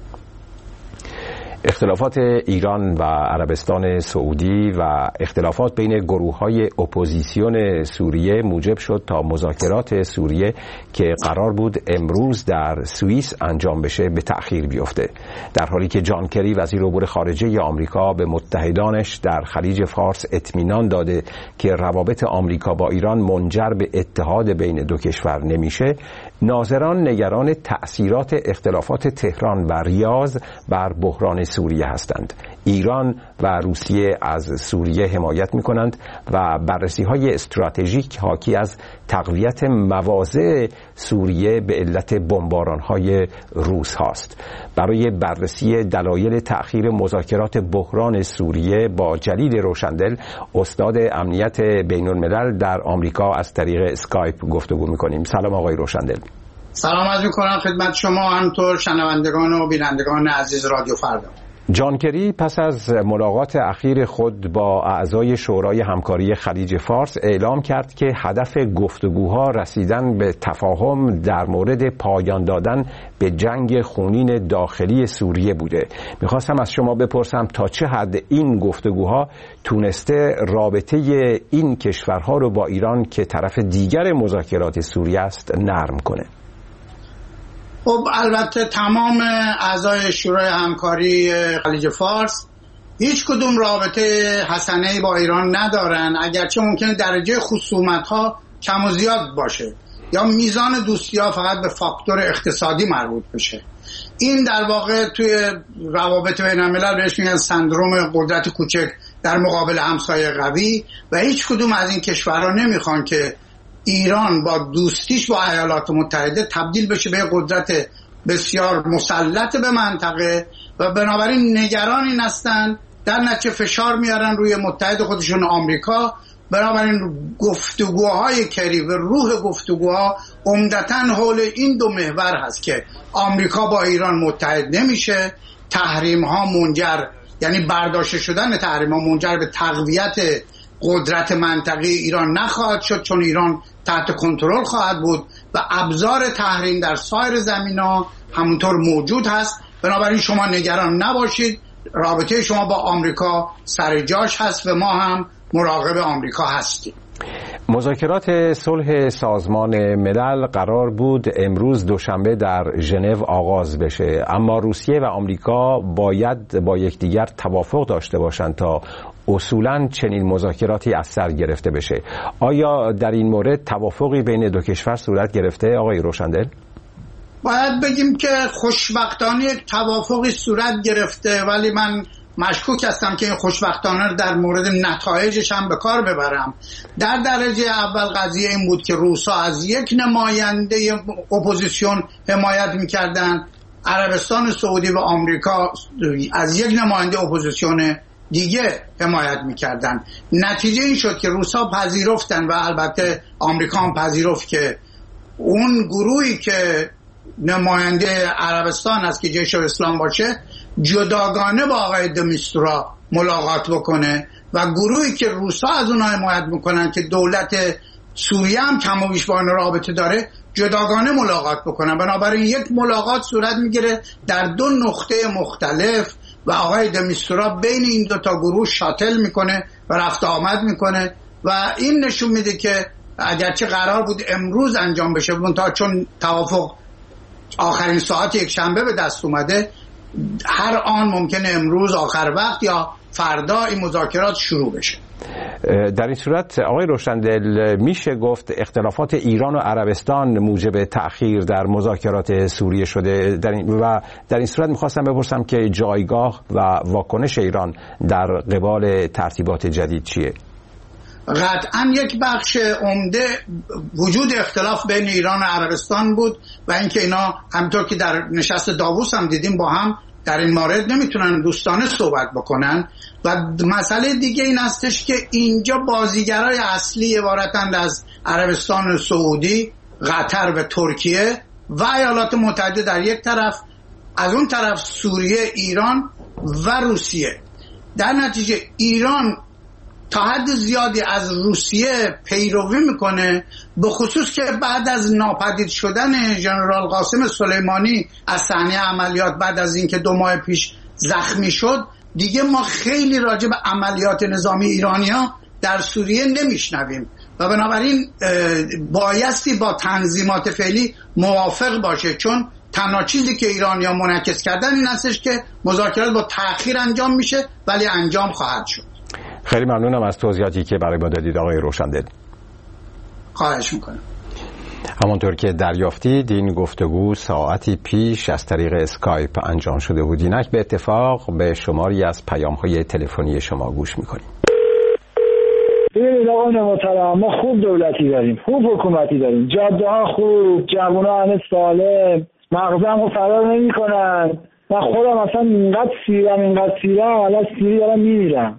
اختلافات ایران و عربستان سعودی و اختلافات بین گروه‌های اپوزیسیون سوریه موجب شد تا مذاکرات سوریه که قرار بود امروز در سوئیس انجام بشه به تأخیر بیفته، در حالی که جان کری وزیر امور خارجه آمریکا به متحدانش در خلیج فارس اطمینان داده که روابط آمریکا با ایران منجر به اتحاد بین دو کشور نمیشه. ناظران نگران تأثیرات اختلافات تهران و ریاض بر بحران سوریه هستند. ایران و روسیه از سوریه حمایت می‌کنند و بررسی‌های استراتژیک حاکی از تقویت مواضع سوریه به علت بمباران‌های روس هاست. برای بررسی دلایل تأخیر مذاکرات بحران سوریه با جلیل روشندل، استاد امنیت بین‌الملل در آمریکا، از طریق اسکایپ گفتگو می‌کنیم. سلام آقای روشندل. سلام عرض می‌کنم خدمت شما، همینطور شنوندگان و بینندگان عزیز رادیو فردا. جان کری پس از ملاقات اخیر خود با اعضای شورای همکاری خلیج فارس اعلام کرد که هدف گفتگوها رسیدن به تفاهم در مورد پایان دادن به جنگ خونین داخلی سوریه بوده. میخواستم از شما بپرسم تا چه حد این گفتگوها تونسته رابطه این کشورها رو با ایران که طرف دیگر مذاکرات سوریه است نرم کنه؟ خب البته تمام اعضای شورای همکاری خلیج فارس هیچ کدوم رابطه حسنه‌ای با ایران ندارن، اگرچه ممکنه درجه خصومت‌ها کم و زیاد باشه یا میزان دوستی‌ها فقط به فاکتور اقتصادی مربوط بشه. این در واقع توی روابط بین الملل بهش میگن سندروم قدرت کوچک در مقابل همسایه قوی و هیچ کدوم از این کشورها نمیخوان که ایران با دوستیش با ایالات متحده تبدیل بشه به قدرت بسیار مسلط به منطقه و بنابراین نگران این هستن، در نتیجه فشار میارن روی متحد خودشون آمریکا. بنابراین گفتگوهای کری و روح گفتگوها عمدتاً حول این دو محور هست که آمریکا با ایران متحد نمیشه، تحریم ها منجر یعنی برداشته شدن تحریم ها منجر به تقویت قدرت منطقه ایران نخواهد شد چون ایران تحت کنترل خواهد بود و ابزار تحریم در سایر زمینه‌ها همونطور موجود هست. بنابراین شما نگران نباشید، رابطه شما با آمریکا سر جاش هست و ما هم مراقب آمریکا هستیم. مذاکرات صلح سازمان ملل قرار بود امروز دوشنبه در ژنو آغاز بشه، اما روسیه و آمریکا باید با یکدیگر توافق داشته باشند تا اصولاً چنین مذاکراتی از سر گرفته بشه. آیا در این مورد توافقی بین دو کشور صورت گرفته آقای روشندل؟ باید بگیم که خوشبختانه یک توافقی صورت گرفته، ولی من مشکوک هستم که این خوشبختانه رو در مورد نتایجش هم به کار ببرم. در درجه اول قضیه این بود که روس‌ها از یک نماینده اپوزیسیون حمایت می‌کردند، عربستان سعودی و آمریکا از یک نماینده اپوزیسیون دیگه حمایت می‌کردند. نتیجه این شد که روس‌ها پذیرفتن و البته آمریکا هم پذیرفت که اون گروهی که نماینده عربستان است که جیش اسلام باشه جداگانه با آقای دمیستورا ملاقات بکنه و گروهی که روسا از اونها حمایت میکنن که دولت سوریه هم کم و بیش با این رابطه داره جداگانه ملاقات بکنن. بنابراین یک ملاقات صورت میگیره در دو نقطه مختلف و آقای دمیستورا بین این دو تا گروه شاتل میکنه و رفت آمد میکنه و این نشون میده که اگرچه قرار بود امروز انجام بشه منتها چون توافق آخرین ساعت یک شنبه به دست اومده، هر آن ممکنه امروز آخر وقت یا فردا این مذاکرات شروع بشه. در این صورت آقای روشندل میشه گفت اختلافات ایران و عربستان موجب تأخیر در مذاکرات سوریه شده در این و در این صورت میخواستم بپرسم که جایگاه و واکنش ایران در قبال ترتیبات جدید چیه؟ قطعا یک بخش عمده وجود اختلاف بین ایران و عربستان بود و اینکه اینا همونطور که در نشست داووس هم دیدیم با هم در این مورد نمیتونن دوستانه صحبت بکنن و مسئله دیگه این هستش که اینجا بازیگرای اصلی عبارتند از عربستان سعودی، قطر و ترکیه و ایالات متحده در یک طرف، از اون طرف سوریه، ایران و روسیه. در نتیجه ایران تا حد زیادی از روسیه پیروی میکنه، به خصوص که بعد از ناپدید شدن ژنرال قاسم سلیمانی از صحنه عملیات بعد از اینکه دو ماه پیش زخمی شد دیگه ما خیلی راجع به عملیات نظامی ایرانیا در سوریه نمیشنویم و بنابراین بایستی با تنظیمات فعلی موافق باشه، چون تنها چیزی که ایرانیا منعکس کردن این هستش که مذاکرات با تأخیر انجام میشه ولی انجام خواهد شد. خیلی ممنونم از توضیحاتی که برای ما دادید آقای روشندل. خواهش میکنم. همونطور که دریافتید این گفتگو ساعتی پیش از طریق اسکایپ انجام شده بود. اینک به اتفاق به شماری از پیام‌های تلفنی شما گوش میکنیم. ببینید آقای محترم، ما خوب دولتی داریم، خوب حکومتی داریم، جاده ها خوب، جوونا همه سالم، مغزم رو فرار نمی کنن. من خودم اصلا اینقدر سیرم اینقدر سیرم الان سیری دارم میمیرم.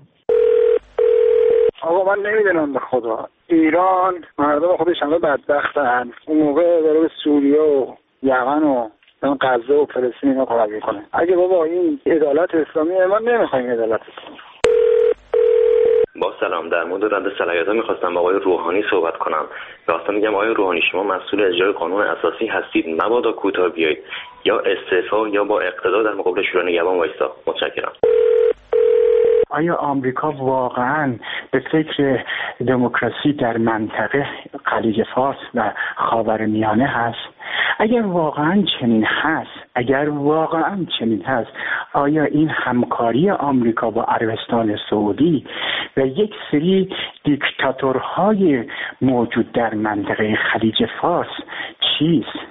آقا من نمیدونم به خدا، ایران مردم خودش همه بدبختن. اون موقع داره به سوریه و یمن و من غزه و فلسطین اینا کمک میکنه. اگه بابا این عدالت اسلامیه، ما نمیخوایم عدالت اسلامی. با سلام، در مورد رد صلاحیت‌ها می‌خواستم با آقای روحانی صحبت کنم. راستش میگم آقای روحانی، شما مسئول اجرای قانون اساسی هستید، مبادا کوتاه بیایید، یا استعفا یا با اقتدا در مقابل شورای نگهبان وایسا. متشکرم. آیا آمریکا واقعاً به فکر دموکراسی در منطقه خلیج فارس و خاورمیانه هست؟ اگر واقعاً چنین هست، اگر واقعاً چنین هست، آیا این همکاری آمریکا با عربستان سعودی و یک سری دیکتاتورهای موجود در منطقه خلیج فارس چیست؟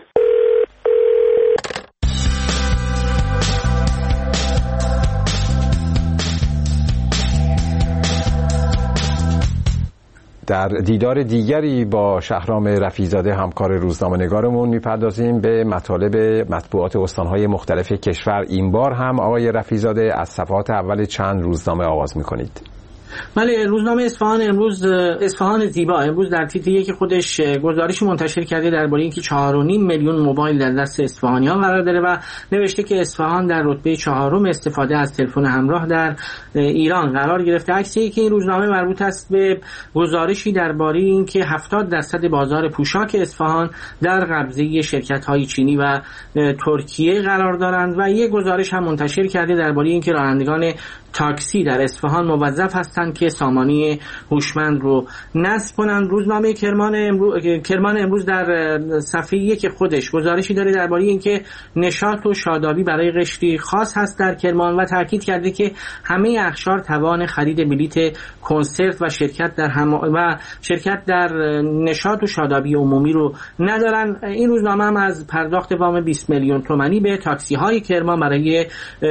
در دیدار دیگری با شهرام رفیع‌زاده همکار روزنامه‌نگارمون میپردازیم به مطالب مطبوعات استان‌های مختلف کشور. این بار هم آقای رفیع‌زاده از صفحات اول چند روزنامه آغاز میکنید. بله، روزنامه اصفهان امروز اصفهان زیبا امروز در تیتر یک خودش گزارشی منتشر کرده درباره اینکه چهار و نیم میلیون موبایل در دست اصفهانیان قرار داره و نوشته که اصفهان در رتبه چهارم استفاده از تلفن همراه در ایران قرار گرفته. عکسی که این روزنامه مربوط است به گزارشی درباره اینکه هفتاد درصد بازار پوشاک اصفهان در قبضه شرکت‌های چینی و ترکیه قرار دارند و یک گزارش هم منتشر کرده درباره اینکه رانندگان تاکسی در اصفهان موظف هستند که سامانه هوشمند رو نصب کنند. روزنامه کرمان امروز کرمان امروز در صفحه یک خودش گزارشی داره درباره اینکه نشاط و شادابی برای قشری خاص هست در کرمان و تاکید کرده که همه اقشار توان خرید بلیت کنسرت و شرکت در هم و شرکت در نشاط و شادابی عمومی رو ندارن. این روزنامه هم از پرداخت وام بیست میلیون تومانی به تاکسی های کرمان برای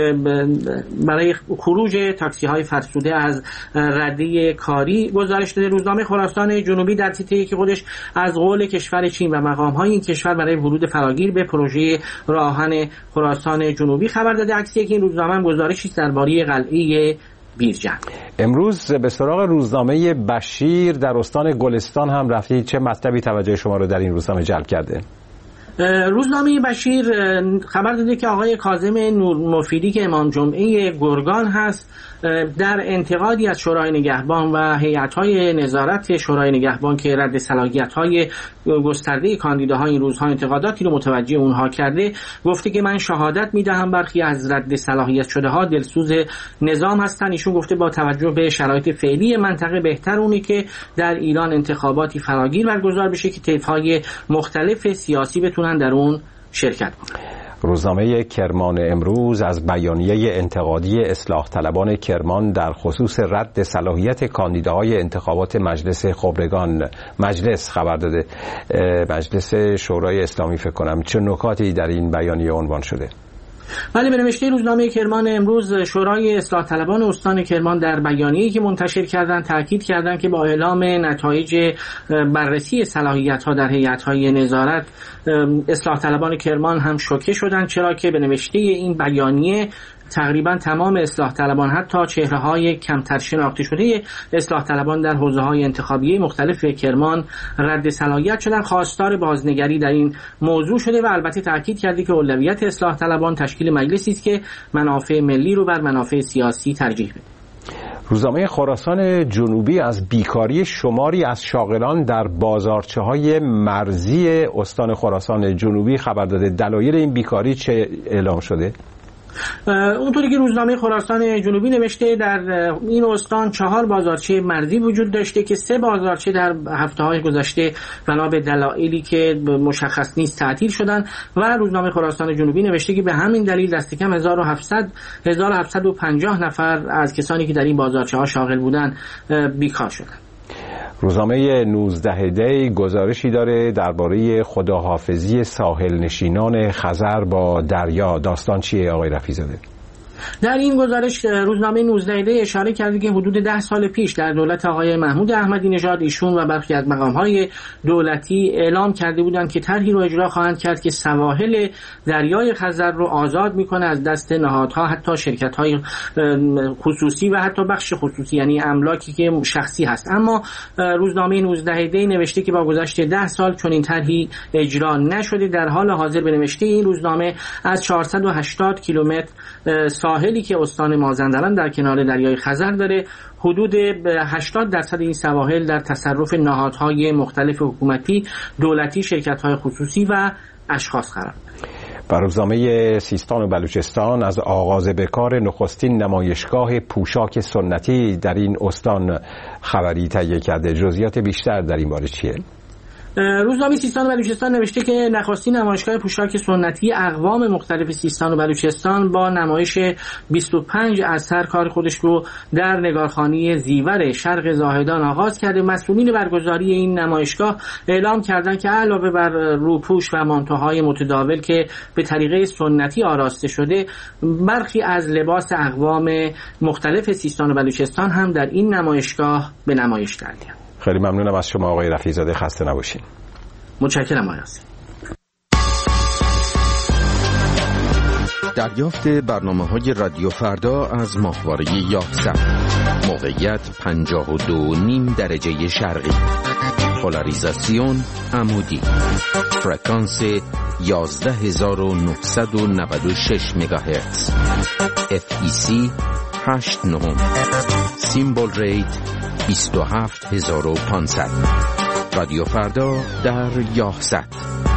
برای خروج تاکسی های فرسوده از رده کاری گزارش داده. روزنامه خراسان جنوبی در تیتری که خودش از قول کشور چین و مقام های این کشور برای ورود فراگیر به پروژه راهن خراسان جنوبی خبر داده. عکسی که این روزنامه هم گزارشی درباره قلعه بیرجند. امروز به سراغ روزنامه بشیر در استان گلستان هم رفتید. چه مطلبی توجه شما رو در این روزنامه جلب کرده؟ روزنامه بشیر خبر داده که آقای کاظم نورمفیدی که امام جمعه گرگان هست در انتقادی از شورای نگهبان و هیئت‌های نظارت شورای نگهبان که رد صلاحیت‌های گسترده کاندیداهای این روزها انتقاداتی رو متوجه اونها کرده، گفته که من شهادت میدهم برخی از رد صلاحیت شده‌ها دلسوز نظام هستن. ایشون گفته با توجه به شرایط فعلی منطقه بهتر اونه که در ایران انتخاباتی فراگیر برگزار بشه که طیف‌های مختلف سیاسی بتونن در اون شرکت کنن. روزنامه کرمان امروز از بیانیه انتقادی اصلاح طلبان کرمان در خصوص رد صلاحیت کاندیداهای انتخابات مجلس خبرگان مجلس خبر داده. مجلس شورای اسلامی فکر کنم. چه نکاتی در این بیانیه عنوان شده؟ ولی به نوشته روزنامه کرمان امروز شورای اصلاح طلبان استان کرمان در بیانیه‌ای که منتشر کردن تاکید کردند که با اعلام نتایج بررسی صلاحیت‌ها در هیئت‌های نظارت اصلاح طلبان کرمان هم شوکه شدند، چرا که به نوشته این بیانیه تقریبا تمام اصلاح طلبان حتی چهره‌های کمتر شناخته شده اصلاح طلبان در حوزه‌های انتخابی مختلف کرمان رد صلاحیت شدن. خواستار بازنگری در این موضوع شده و البته تاکید کرده که اولویت اصلاح طلبان تشکیل مجلسی است که منافع ملی رو بر منافع سیاسی ترجیح بده. روزنامه خراسان جنوبی از بیکاری شماری از شاغلان در بازارچه‌های مرزی استان خراسان جنوبی خبر داده. دلایل این بیکاری چه اعلام شده؟ اونطوری که روزنامه خراسان جنوبی نوشته در این استان چهار بازارچه مرزی وجود داشته که سه بازارچه در هفته‌های گذشته بنا به دلایلی که مشخص نیست تعطیل شدن و روزنامه خراسان جنوبی نوشته که به همین دلیل دست کم هزار و هفتصد و پنجاه نفر از کسانی که در این بازارچه‌ها شاغل بودند بیکار شدند. روزنامه نوزده دی گزارشی داره درباره خداحافظی ساحل نشینان خزر با دریا. داستان چیه آقای رفیع‌زاده؟ در این گزارش روزنامه نوزده دی اشاره کرده که حدود ده سال پیش در دولت آقای محمود احمدی نژاد ایشون و برخی از مقام‌های دولتی اعلام کرده بودند که طرحی رو اجرا خواهند کرد که سواحل دریای خزر رو آزاد میکنه از دست نهادها، حتی شرکت‌های خصوصی و حتی بخش خصوصی، یعنی املاکی که شخصی هست. اما روزنامه نوزده دی نوشته که با گذشت ده سال چون این طرحی اجرا نشده، در حال حاضر به نوشته این روزنامه از چهارصد و هشتاد کیلومتر ساحلی که استان مازندران در کنار دریای خزر داره، حدود هشتاد درصد این سواحل در تصرف نهادهای مختلف حکومتی، دولتی، شرکت‌های خصوصی و اشخاص قرار داره. و روزنامه سیستان و بلوچستان از آغاز به کار نخستین نمایشگاه پوشاک سنتی در این استان خبری تهیه کرده. جزئیات بیشتر در این باره چیه؟ روزنامه سیستان و بلوچستان نوشته که نخستین نمایشگاه پوشاک سنتی اقوام مختلف سیستان و بلوچستان با نمایش بیست و پنج اثر کار خودش رو در نگارخانه زیور شرق زاهدان آغاز کرده. مسئولین برگزاری این نمایشگاه اعلام کردند که علاوه بر روپوش و مانتوهای متداول که به طریقه سنتی آراسته شده، برخی از لباس اقوام مختلف سیستان و بلوچستان هم در این نمایشگاه به نمایش درآمد. خیلی ممنونم از شما آقای رفیع‌زاده، خسته نباشین. متشکرم آقای حسین. دریافت برنامه‌های رادیو فردا از ماهواره یاهصد. موقعیت پنجاه و دو و نیم درجه شرقی. پولاریزاسیون عمودی. فرکانس یازده هزار و نهصد و نود و شش مگاهرتز. اف ای سی هشت نهم. سیمبل ریت بیست و هفت هزار و پانصد. رادیو فردا در یاهصد.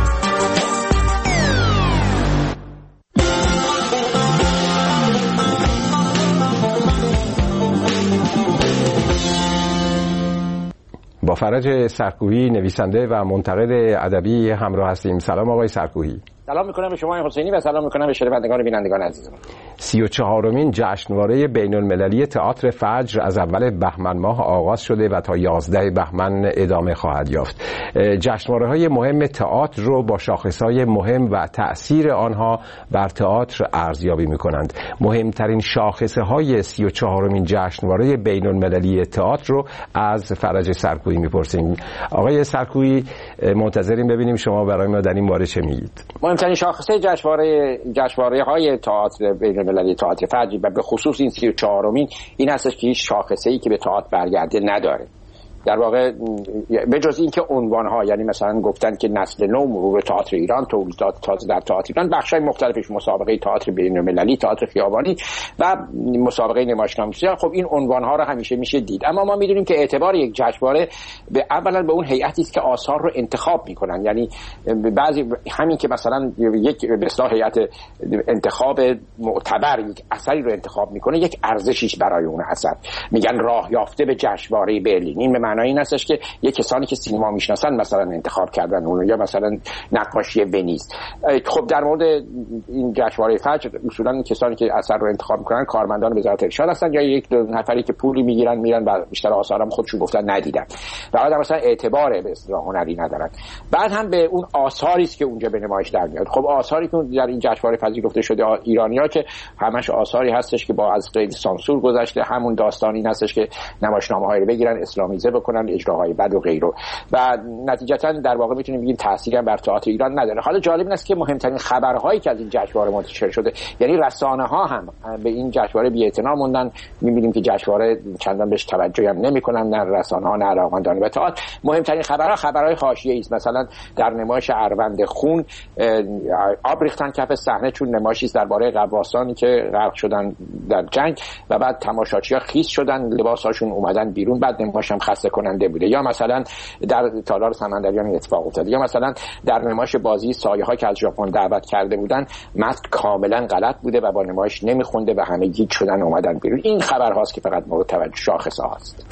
با فرج سرکوهی، نویسنده و منتقد ادبی همراه هستیم. سلام آقای سرکوهی. سلام میکنم به شما حسینی و سلام میکنم به شنوندگان و بینندگان عزیزم. سی و چهارمین جشنواره بین المللی تئاتر فجر از اول بهمن ماه آغاز شده و تا یازده بهمن ادامه خواهد یافت. جشنواره های مهم تئاتر رو با شاخصهای مهم و تأثیر آنها بر تئاتر ارزیابی میکنند. مهمترین شاخصه های سی و چهارمین جشنواره بین المللی تئاتر رو از فرج سرکوهی میپرسیم. آقای سرکوهی، منتظریم ببینیم شما برای ما در این باره چه میگید. مهمترین شاخصه جشنواره جشنواره های تئاتر بین المللی تئاتر فجر و به خصوص این سی و چهارمین این هستش که هیچ شاخصه‌ای که به تئاتر برگرده نداره. در واقع به جز این که عنوان‌ها، یعنی مثلا گفتن که نسل نو مرور تئاتر ایران، تولیدات تئاتر در تئاتر ایران، بخش‌های مختلفش، مسابقه تئاتر بین‌المللی، تئاتر خیابانی و مسابقه نمایشنامه موسیقی، خب این عنوان‌ها رو همیشه میشه دید. اما ما می‌دونیم که اعتبار یک جشنواره به اولا به اون هیئتی است که آثار رو انتخاب می‌کنن. یعنی بعضی همین که مثلا یک به اصطلاح هیئت انتخاب معتبر یک اثری رو انتخاب می‌کنه، یک ارزشیش برای اون اثر. میگن راه یافته به جشنواره برلین. این به معنای این هستش که یک کسانی که سینما میشناسن مثلا انتخاب کردن اون، یا مثلا نقاشی ونیز. خب در مورد این جشنواره فجر اصولا کسانی که اثر رو انتخاب میکنن کارمندان وزارت ارشاد هستن یا یک دو نفری که پولی میگیرن میرن و بیشتر آثارم خودشون گفتن ندیدن. بعد مثلا اعتبار به اصطلاح هنری ندارن. بعد هم به اون آثاری است که اونجا به نمایش در میاد. خب آثاری که در این جشنواره پذیرفته شده ایرانی‌ها که همش آثاری هستش که با از قید سانسور گذشته، همون داستان این هستش که نمایشنامه‌های رو بگیرن، اسلامیزه کنن، اجراهای بد و غیره، و نتیجتا در واقع میتونیم بگیم تأثیری بر تئاتر ایران نداره. حالا جالب این است که مهمترین خبرهایی که از این جشنواره منتشر شده، یعنی رسانه‌ها هم به این جشنواره بی‌اعتنا موندن. می‌بینیم که جشنواره چندان بهش توجهی هم نمی‌کنن، نه رسانه‌ها نه علاقه‌مندان به تئاتر. مهمترین خبرها خبرهای حاشیه‌ای است. مثلا در نمایش اروند خون آب ریختن کف صحنه چون نمایشی است درباره غواصانی که غرق شدن در جنگ و بعد تماشاچی‌ها خیس شدن، لباساشون اومدن بیرون، بعد نمایش هم خسته کننده بوده. یا مثلا در تالار سمندریان اتفاق افتاده. یا مثلا در نمایش بازی سایه‌ها که از ژاپن دعوت کرده بودن متن کاملا غلط بوده و با نمایش نمیخونده و همه گیج شدن اومدن بیرون. این خبرهاست که فقط مورد توجه شاخصه هاست.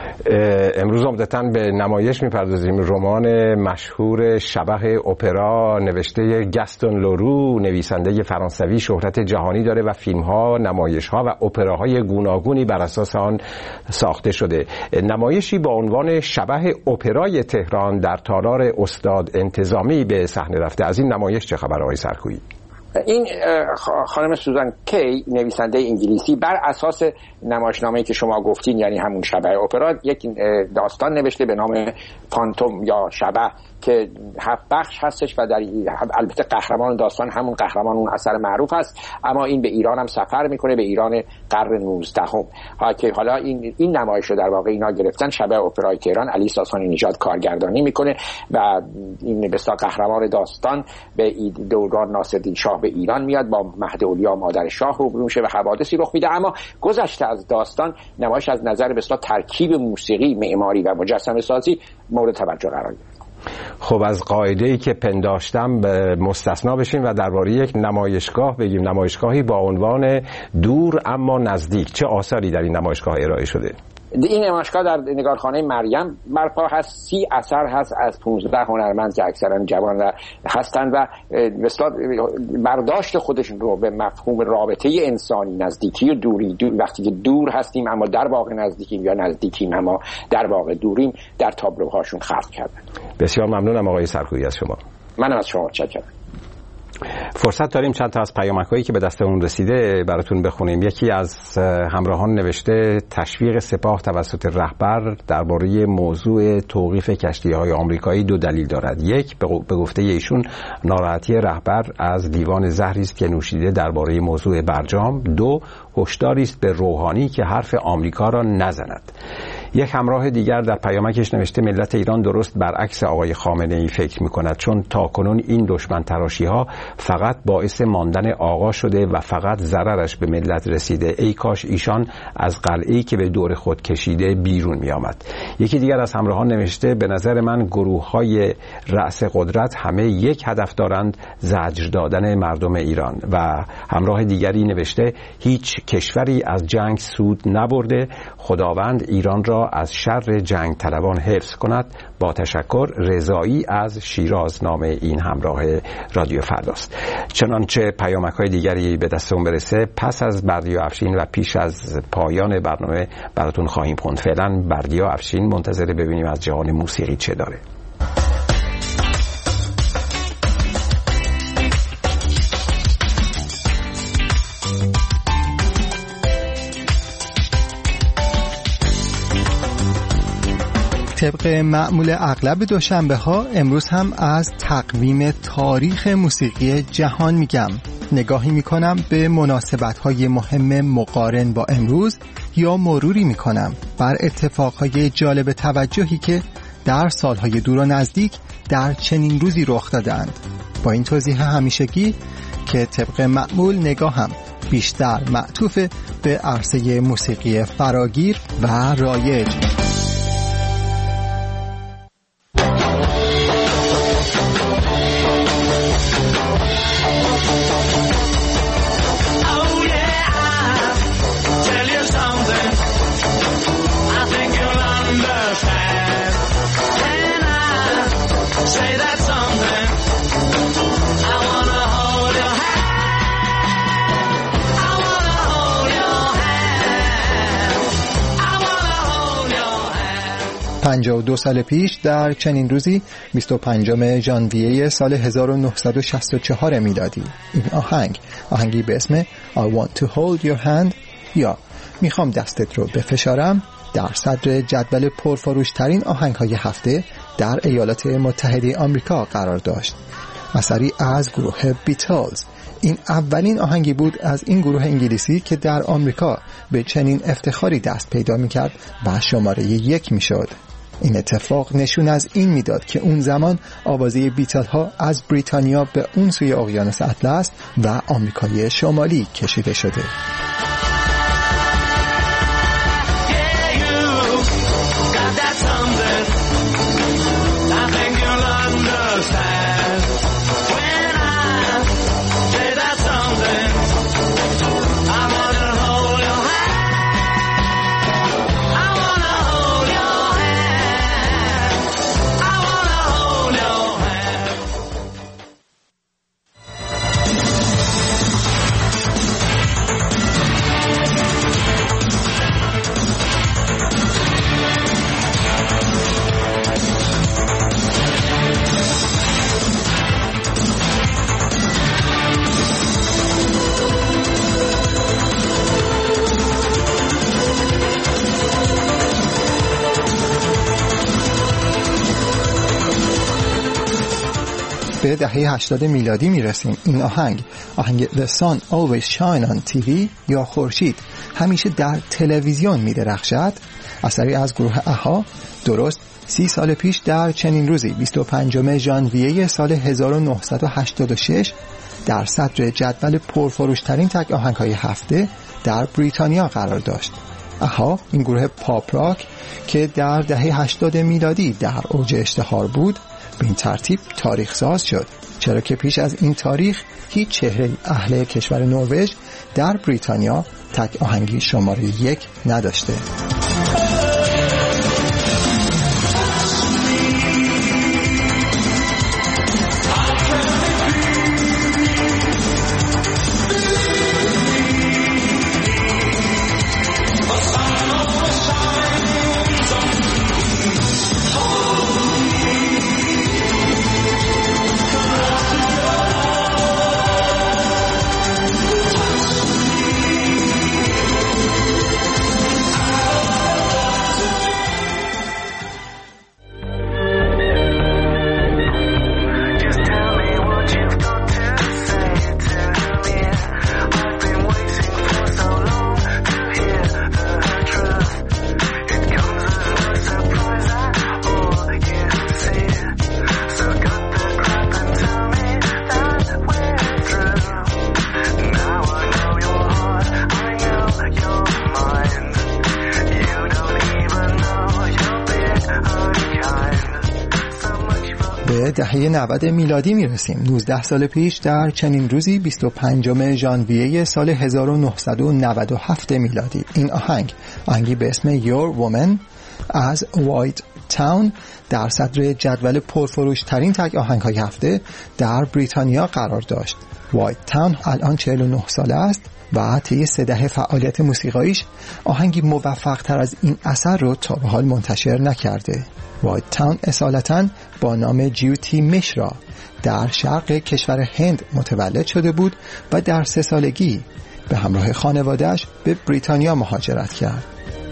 امروز عمدتاً به نمایش می‌پردازیم. رمان مشهور شبح اپرا نوشته گاستون لورو، نویسنده فرانسوی شهرت جهانی داره و فیلم‌ها، نمایش‌ها و اپراهای گوناگونی بر اساس آن ساخته شده. نمایشی با عنوان شبح اپرای تهران در تالار استاد انتظامی به صحنه رفته. از این نمایش چه خبر آقای سرکویی؟ این خانم سوزان کی نویسنده انگلیسی بر اساس نمایشنامه‌ای که شما گفتین، یعنی همون شبح اپرا، یک داستان نوشته به نام فانتوم یا شبح که هفت بخش هستش و در البته قهرمان داستان همون قهرمان اون اثر معروف هست، اما این به ایران هم سفر میکنه، به ایران قرن نوزدهم ها که حالا این این نمایش رو در واقع اینا گرفتن. شبح اپرای تهران علی ساسانی نژاد کارگردانی میکنه و این به اصطلاح قهرمان داستان به دوران ناصرالدین شاه به ایران میاد، با مهد اولیا مادر شاه روبرو میشه و حوادثی رخ میده. اما گذشته از داستان، نمایش از نظر به اصطلاح ترکیب موسیقی، معماری و مجسمه سازی مورد توجه قرار گرفت. خب از قاعده‌ای که پنداشتم مستثنا بشیم و درباره یک نمایشگاه بگیم، نمایشگاهی با عنوان دور اما نزدیک. چه آثاری در این نمایشگاه ارائه شده؟ این نمایشگاه در نگارخانه مریم برپا هست. سی اثر هست از پانزده هنرمند که اکثرا جوان هستند و برداشت خودشون رو به مفهوم رابطه انسانی، نزدیکی و دوری، دور وقتی که دور هستیم اما در واقع نزدیکیم یا نزدیکیم اما در واقع دوریم، در تابلوهاشون خلق کردن. بسیار ممنونم آقای سرکویی از شما. منم از شما متشکرم. فرصت داریم چند تا از پیامک‌هایی که به دستمون رسیده براتون بخونیم. یکی از همراهان نوشته تشویق سپاه توسط رهبر درباره موضوع توقیف کشتی‌های آمریکایی دو دلیل دارد. یک، به گفته ایشون ناراحتی رهبر از لیوان زهری است که نوشیده درباره موضوع برجام. دو، هشداری است به روحانی که حرف آمریکا را نزند. یک همراه دیگر در پیامکش نوشته ملت ایران درست برعکس آقای خامنه‌ای فکر می‌کند، چون تاکنون این دشمن تراشی‌ها فقط باعث ماندن آقا شده و فقط ضررش به ملت رسیده. ای کاش ایشان از قلعه‌ای که به دور خود کشیده بیرون می‌آمد. یکی دیگر از همراهان نوشته به نظر من گروه‌های رأس قدرت همه یک هدف دارند، زجر دادن مردم ایران. و همراه دیگری نوشته هیچ کشوری از جنگ سود نبرده، خداوند ایران را از شر جنگ طلبان حفظ کند. با تشکر، رضایی از شیراز نام این همراه رادیو فرداست. چنانچه پیامک‌های دیگری به دستمون برسه پس از بردیا افشین و پیش از پایان برنامه براتون خواهیم خوند. فعلا بردیا افشین منتظر ببینیم از جهان موسیقی چه داره. طبق معمول اغلب دوشنبه ها امروز هم از تقویم تاریخ موسیقی جهان میگم. نگاهی میکنم به مناسبت های مهم مقارن با امروز یا مروری میکنم بر اتفاقهای جالب توجهی که در سالهای دور و نزدیک در چنین روزی رخ دادند. با این توضیح همیشگی که طبق معمول نگاهم بیشتر معطوف به عرصه موسیقی فراگیر و رایج. پنجاه و دو سال پیش در چنین روزی بیست و پنجم ژانویه سال هزار و نهصد و شصت و چهار میلادی این آهنگ آهنگی به اسم I want to hold your hand یا میخوام دستت رو بفشارم در صدر جدول پرفروش ترین آهنگ های هفته در ایالات متحده آمریکا قرار داشت. اثری از گروه بیتلز. این اولین آهنگی بود از این گروه انگلیسی که در آمریکا به چنین افتخاری دست پیدا میکرد و شماره یک میشد. این اتفاق نشون از این میداد که اون زمان آوازه بیتل ها از بریتانیا به اون سوی اقیانوس اطلس و آمریکای شمالی کشیده شده. به دهه هشتاد میلادی میرسیم. این آهنگ آهنگ The Sun Always Shine on تی وی یا خورشید همیشه در تلویزیون میدرخشد اثری از گروه اها درست سی سال پیش در چنین روزی بیست و پنجم ژانویه سال هزار و نهصد و هشتاد و شش در صدر جدول پرفروشترین تک آهنگ‌های هفته در بریتانیا قرار داشت. اها این گروه پاپ راک که در دهه هشتاد میلادی در اوج اشتهار بود به این ترتیب تاریخ ساز شد، چرا که پیش از این تاریخ هیچ چهره اهل کشور نروژ در بریتانیا تک آهنگی شماره یک نداشته. دهه نود میلادی میرسیم. نوزده سال پیش در چنین روزی بیست و پنجم ژانویه سال هزار و نهصد و نود و هفت میلادی این آهنگ آهنگی به اسم Your Woman از وایت تاون در صدر جدول پرفروش ترین تک آهنگ های هفته در بریتانیا قرار داشت. وایت تاون الان چهل و نه ساله است و طی سه دهه فعالیت موسیقاییش آهنگی موفق تر از این اثر رو تا به حال منتشر نکرده. وایت تاون اصالتاً با نام جیوتی میشرا در شرق کشور هند متولد شده بود و در سه سالگی به همراه خانواده‌اش به بریتانیا مهاجرت کرد.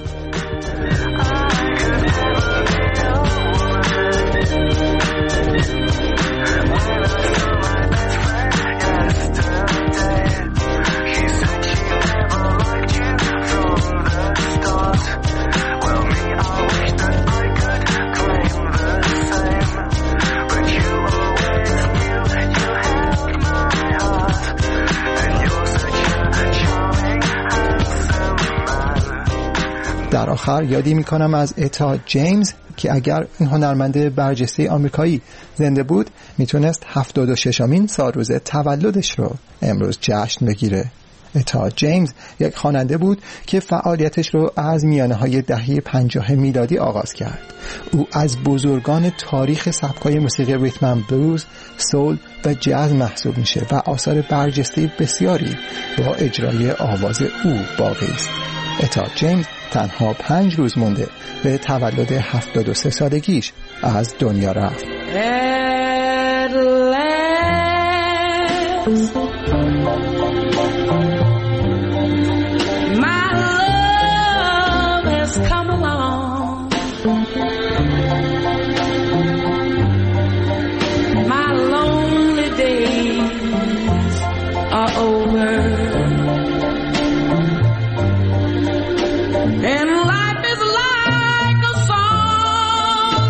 در آخر یادی میکنم از اتا جیمز که اگر این هنرمند برجسته آمریکایی زنده بود میتونست هفتاد و ششمین سالروز تولدش رو امروز جشن بگیره. اتا جیمز یک خواننده بود که فعالیتش رو از میانه های دهه پنجاه میلادی آغاز کرد. او از بزرگان تاریخ سبکای موسیقی ریتم بلوز، سول و جاز محسوب میشه و آثار برجسته بسیاری با اجرای آواز او باقی است. اتا جیمز تنها پنج روز مونده به تولد هفتاد و سه سالگیش از دنیا رفت. At last, my love has come along. My lonely days are over. And life is like a song.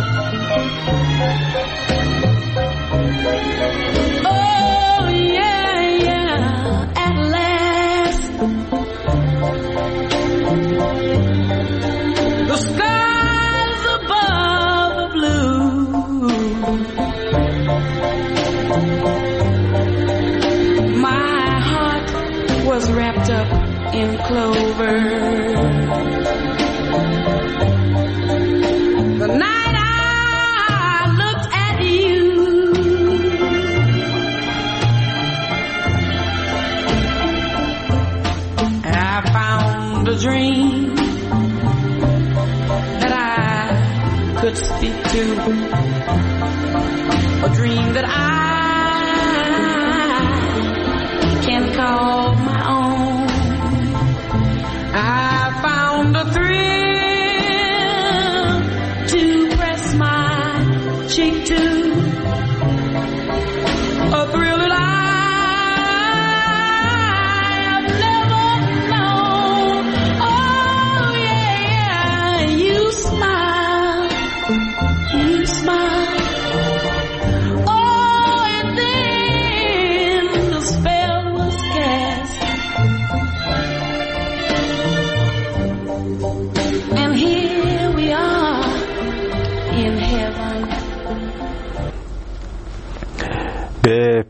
Oh yeah, yeah, at last the skies above are blue. My heart was wrapped up in clover. The night I looked at you, I found a dream that I could speak to, a dream that I can call my own. I found a thrill to press my cheek to,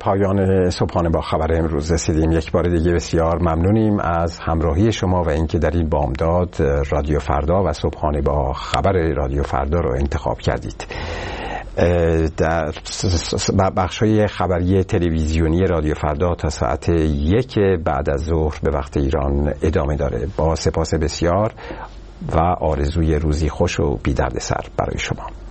پایان صبحانه با خبر امروز رسیدیم. یک بار دیگه بسیار ممنونیم از همراهی شما و اینکه در این بامداد رادیو فردا و صبحانه با خبر رادیو فردا رو انتخاب کردید. در بخش‌های خبری تلویزیونی رادیو فردا تا ساعت یک بعد از ظهر به وقت ایران ادامه داره. با سپاس بسیار و آرزوی روزی خوش و بی دردسر برای شما.